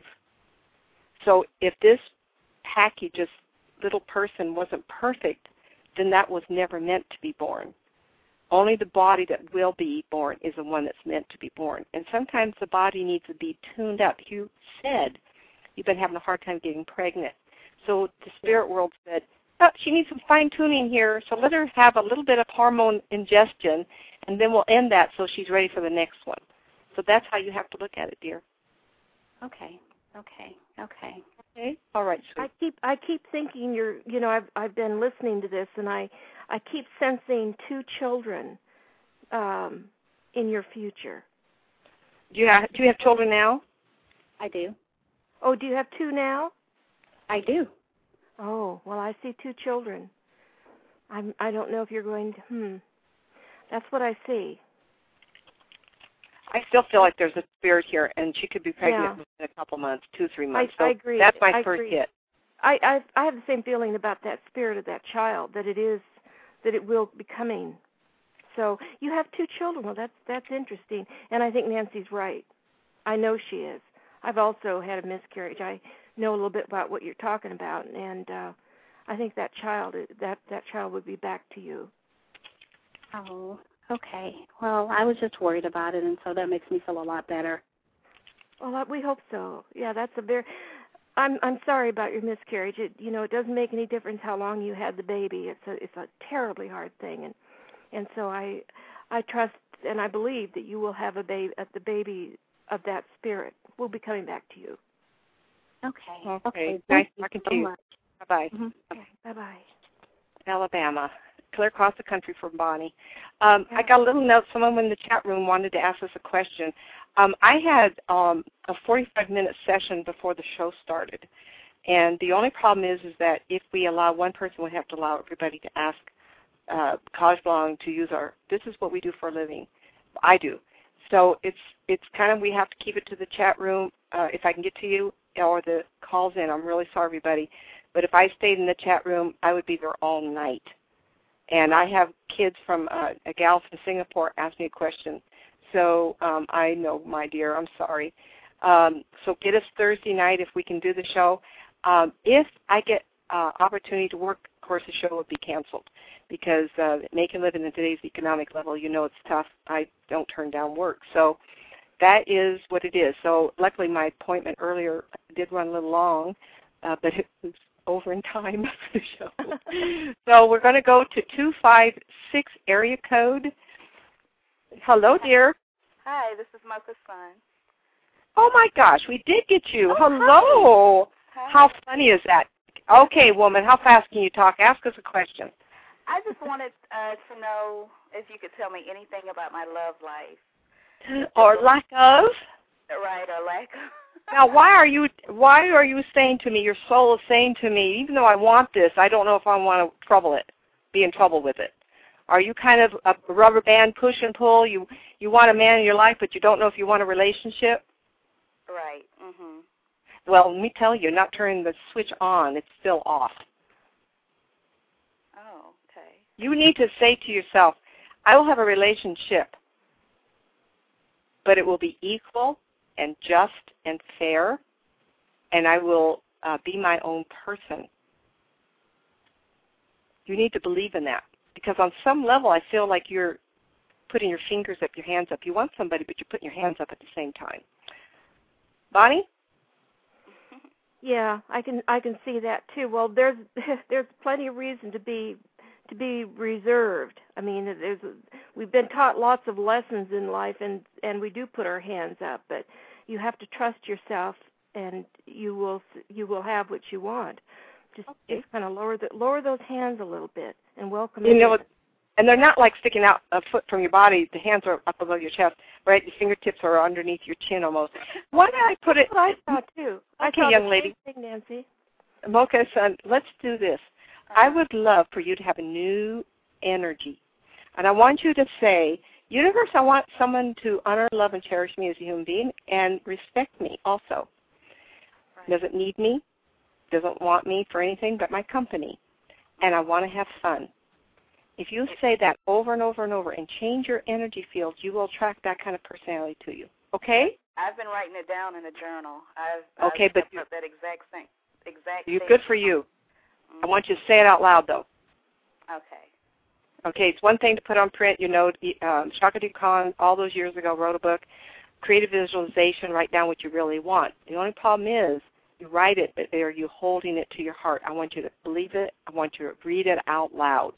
So if this package, this little person wasn't perfect, then that was never meant to be born. Only the body that will be born is the one that's meant to be born. And sometimes the body needs to be tuned up. You said you've been having a hard time getting pregnant. So the spirit world said, oh, she needs some fine-tuning here, so let her have a little bit of hormone ingestion, and then we'll end that so she's ready for the next one. So that's how you have to look at it, dear. Okay, okay, okay. Okay, all right, sweet. I keep I keep thinking you're, you know, I've I've been listening to this, and I I keep sensing two children um, in your future. Do you have Do you have children now? I do. Oh, do you have two now? I do. Oh, well, I see two children. I'm, I don't know if you're going to, hmm. That's what I see. I still feel like there's a spirit here, and she could be pregnant Yeah. within a couple months, two, three months. I, so I agree. That's my I first agree. hit. I, I I have the same feeling about that spirit of that child, that it is, that it will be coming. So you have two children. Well, that's that's interesting, and I think Nancy's right. I know she is. I've also had a miscarriage. I know a little bit about what you're talking about, and uh, I think that child that that child would be back to you. Oh, okay. Well, I was just worried about it, and so that makes me feel a lot better. Well, we hope so. Yeah, that's a very. I'm I'm sorry about your miscarriage. It you know it doesn't make any difference how long you had the baby. It's a it's a terribly hard thing, and and so I I trust and I believe that you will have a baby. The baby of that spirit will be coming back to you. Okay. Okay. Okay. Nice Thank talking you to you. so much. Bye-bye. Mm-hmm. Okay. Bye-bye. Alabama. Clear across the country from Bonnie. Um, I got a little note. Someone in the chat room wanted to ask us a question. Um, I had um, a forty-five minute session before the show started, and the only problem is is that if we allow one person, we have to allow everybody to ask uh, College Belong to use our, this is what we do for a living. I do. So it's it's kind of, we have to keep it to the chat room. Uh, if I can get to you or the calls in, I'm really sorry, everybody. But if I stayed in the chat room, I would be there all night. And I have kids from, uh, a gal from Singapore asked me a question. So um, I know, my dear, I'm sorry. Um, so get us Thursday night if we can do the show. Um, if I get uh, opportunity to work, of course, the show would be canceled because uh, making a living in today's economic level, you know it's tough. I don't turn down work. So that is what it is. So luckily my appointment earlier did run a little long, uh, but it was over in time for the show. So we're going to go to two five six area code. Hello, dear. Hi, this is Mocha's son. Oh, my gosh, we did get you. Oh, hello. Hi. How funny is that? Okay, woman, how fast can you talk? Ask us a question. I just wanted uh, to know if you could tell me anything about my love life. Or lack of? Right, or lack of. Now, why are you why are you saying to me, your soul is saying to me, even though I want this, I don't know if I want to trouble it, be in trouble with it? Are you kind of a rubber band push and pull? You you want a man in your life, but you don't know if you want a relationship? Right. Mhm. Well, let me tell you, not turning the switch on, it's still off. Oh, okay. You need to say to yourself, I will have a relationship, but it will be equal and just and fair, and I will uh, be my own person. You need to believe in that. because on some level I feel like you're putting your fingers up, your hands up. You want somebody, but you're putting your hands up at the same time. Bonnie? Yeah, I can I can see that too. Well, there's there's plenty of reason to be to be reserved. I mean, there's we've been taught lots of lessons in life, and and we do put our hands up, but you have to trust yourself, and you will you will have what you want. Just okay. just kind of lower the lower those hands a little bit and welcome. You know, and they're not like sticking out a foot from your body. The hands are up above your chest, right? The fingertips are underneath your chin almost. Why don't I put it? That's what I thought too. I Okay, thought young the lady. same thing, Nancy. Mocha, son, let's do this. I would love for you to have a new energy. And I want you to say, universe, I want someone to honor, love, and cherish me as a human being and respect me also. Right. Doesn't need me, doesn't want me for anything but my company. And I want to have fun. If you say that over and over and over and change your energy field, you will attract that kind of personality to you. Okay? I've been writing it down in a journal. I've, okay, I've but kept up that exact thing. Exact you thing. good for you. Mm-hmm. I want you to say it out loud, though. Okay. Okay, it's one thing to put on print. You know, um, Shaka Khan all those years ago wrote a book, Creative Visualization, write down what you really want. The only problem is you write it, but are you holding it to your heart? I want you to believe it. I want you to read it out loud.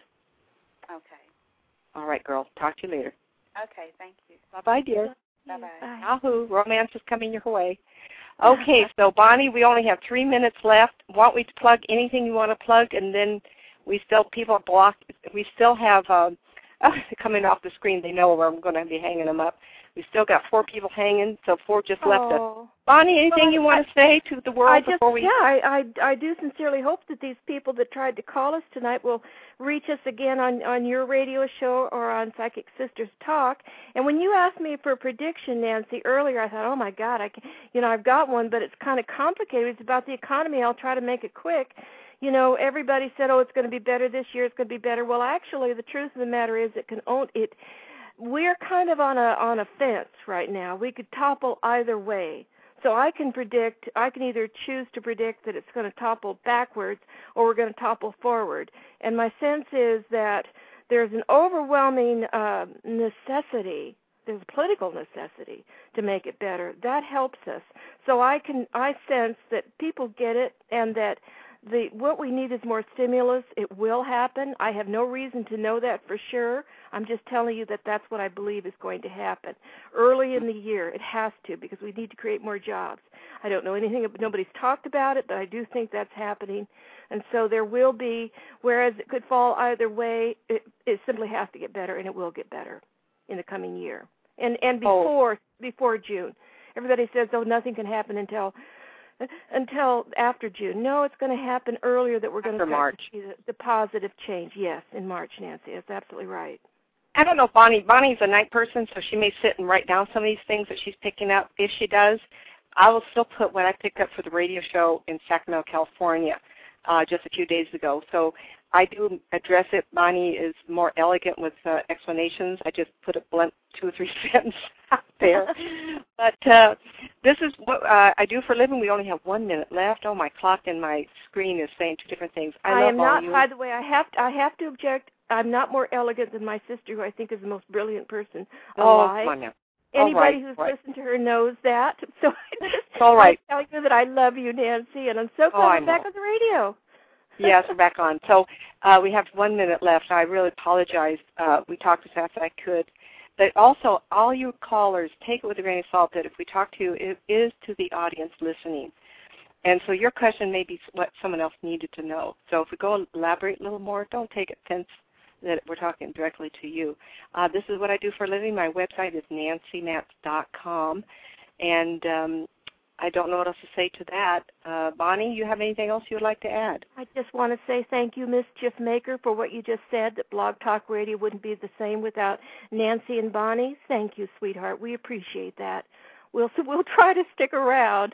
Okay. All right, girl. Talk to you later. Okay, thank you. Bye-bye, dear. Bye-bye. Yahoo, romance is coming your way. Okay, so Bonnie, we only have three minutes left. Want we to plug anything you want to plug, and then we still, people block, we still have, um, oh, coming off the screen, they know where I'm going to be hanging them up. We still got four people hanging, so four just left oh. us. Bonnie, anything well, you want I, to say to the world I just, before we... Yeah, I, I, I do sincerely hope that these people that tried to call us tonight will reach us again on, on your radio show or on Psychic Sisters Talk. And when you asked me for a prediction, Nancy, earlier, I thought, oh, my God, I can, you know, I've got one, but it's kind of complicated. It's about the economy. I'll try to make it quick. You know, everybody said, oh, it's going to be better this year. It's going to be better. Well, actually, the truth of the matter is it can own it. We're kind of on a on a fence right now. We could topple either way. So I can predict, I can either choose to predict that it's going to topple backwards or we're going to topple forward. And my sense is that there's an overwhelming uh, necessity, there's a political necessity to make it better. That helps us. So I can, I sense that people get it and that The, what we need is more stimulus. It will happen. I have no reason to know that for sure. I'm just telling you that that's what I believe is going to happen. Early in the year, it has to, because we need to create more jobs. I don't know anything, nobody's talked about it, but I do think that's happening. And so there will be, whereas it could fall either way, it, it simply has to get better, and it will get better in the coming year. And and before oh. before June. Everybody says, oh, nothing can happen until... Until after June. No, it's going to happen earlier that we're going after to start March. to see the, the positive change. Yes, in March, Nancy. That's absolutely right. I don't know if Bonnie, Bonnie's a night person, so she may sit and write down some of these things that she's picking up. If she does, I will still put what I picked up for the radio show in Sacramento, California, uh, just a few days ago. So I do address it. Bonnie is more elegant with uh, explanations. I just put a blunt two or three sentences out there. But uh, this is what uh, I do for a living. We only have one minute left. Oh, my clock and my screen is saying two different things. I, I love am all not, you. by the way, I have to, I have to object. I'm not more elegant than my sister, who I think is the most brilliant person alive. Oh, come on now. Anybody right, who's right. listened to her knows that. So I just all right. I tell you that I love you, Nancy, and I'm so glad oh, I'm back on the radio. Yes, we're back on. So uh, we have one minute left. I really apologize. Uh, we talked as fast as I could. But also, all you callers, take it with a grain of salt that if we talk to you, it is to the audience listening. And so your question may be what someone else needed to know. So if we go elaborate a little more, don't take offense that we're talking directly to you. Uh, this is what I do for a living. My website is nancy matz dot com. And um, I don't know what else to say to that. Uh, Bonnie, you have anything else you would like to add? I just want to say thank you, Mischief Maker, for what you just said, that Blog Talk Radio wouldn't be the same without Nancy and Bonnie. Thank you, sweetheart. We appreciate that. We'll, so we'll try to stick around.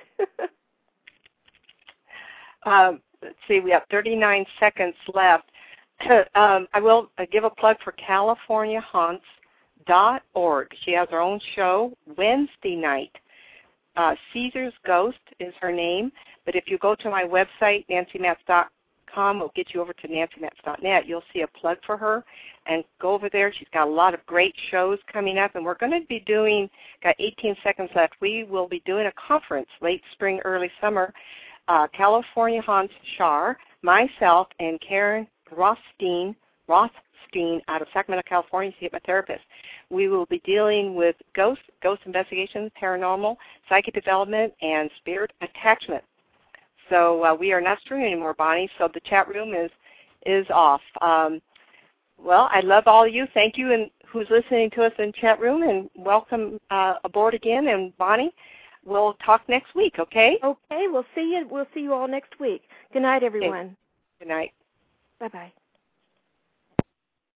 um, let's see, we have thirty-nine seconds left. um, I will uh, give a plug for California Haunts dot org. She has her own show Wednesday night. Uh, Caesar's Ghost is her name, but if you go to my website, nancy matz dot com will get you over to nancy matz dot net. You'll see a plug for her, and go over there. She's got a lot of great shows coming up, and we're going to be doing, got eighteen seconds left, we will be doing a conference late spring, early summer. Uh, California Hans Shar, myself, and Karen Rothstein, Rothstein out of Sacramento, California, is a hypnotherapist. We will be dealing with ghost, ghost investigations, paranormal, psychic development, and spirit attachment. So uh, we are not streaming anymore, Bonnie, so the chat room is is off. Um, well, I love all of you. Thank you, and who's listening to us in the chat room, and welcome uh, aboard again. And Bonnie, we'll talk next week, okay? Okay, we'll see you. We'll see you all next week. Good night, everyone. Okay. Good night. Bye-bye.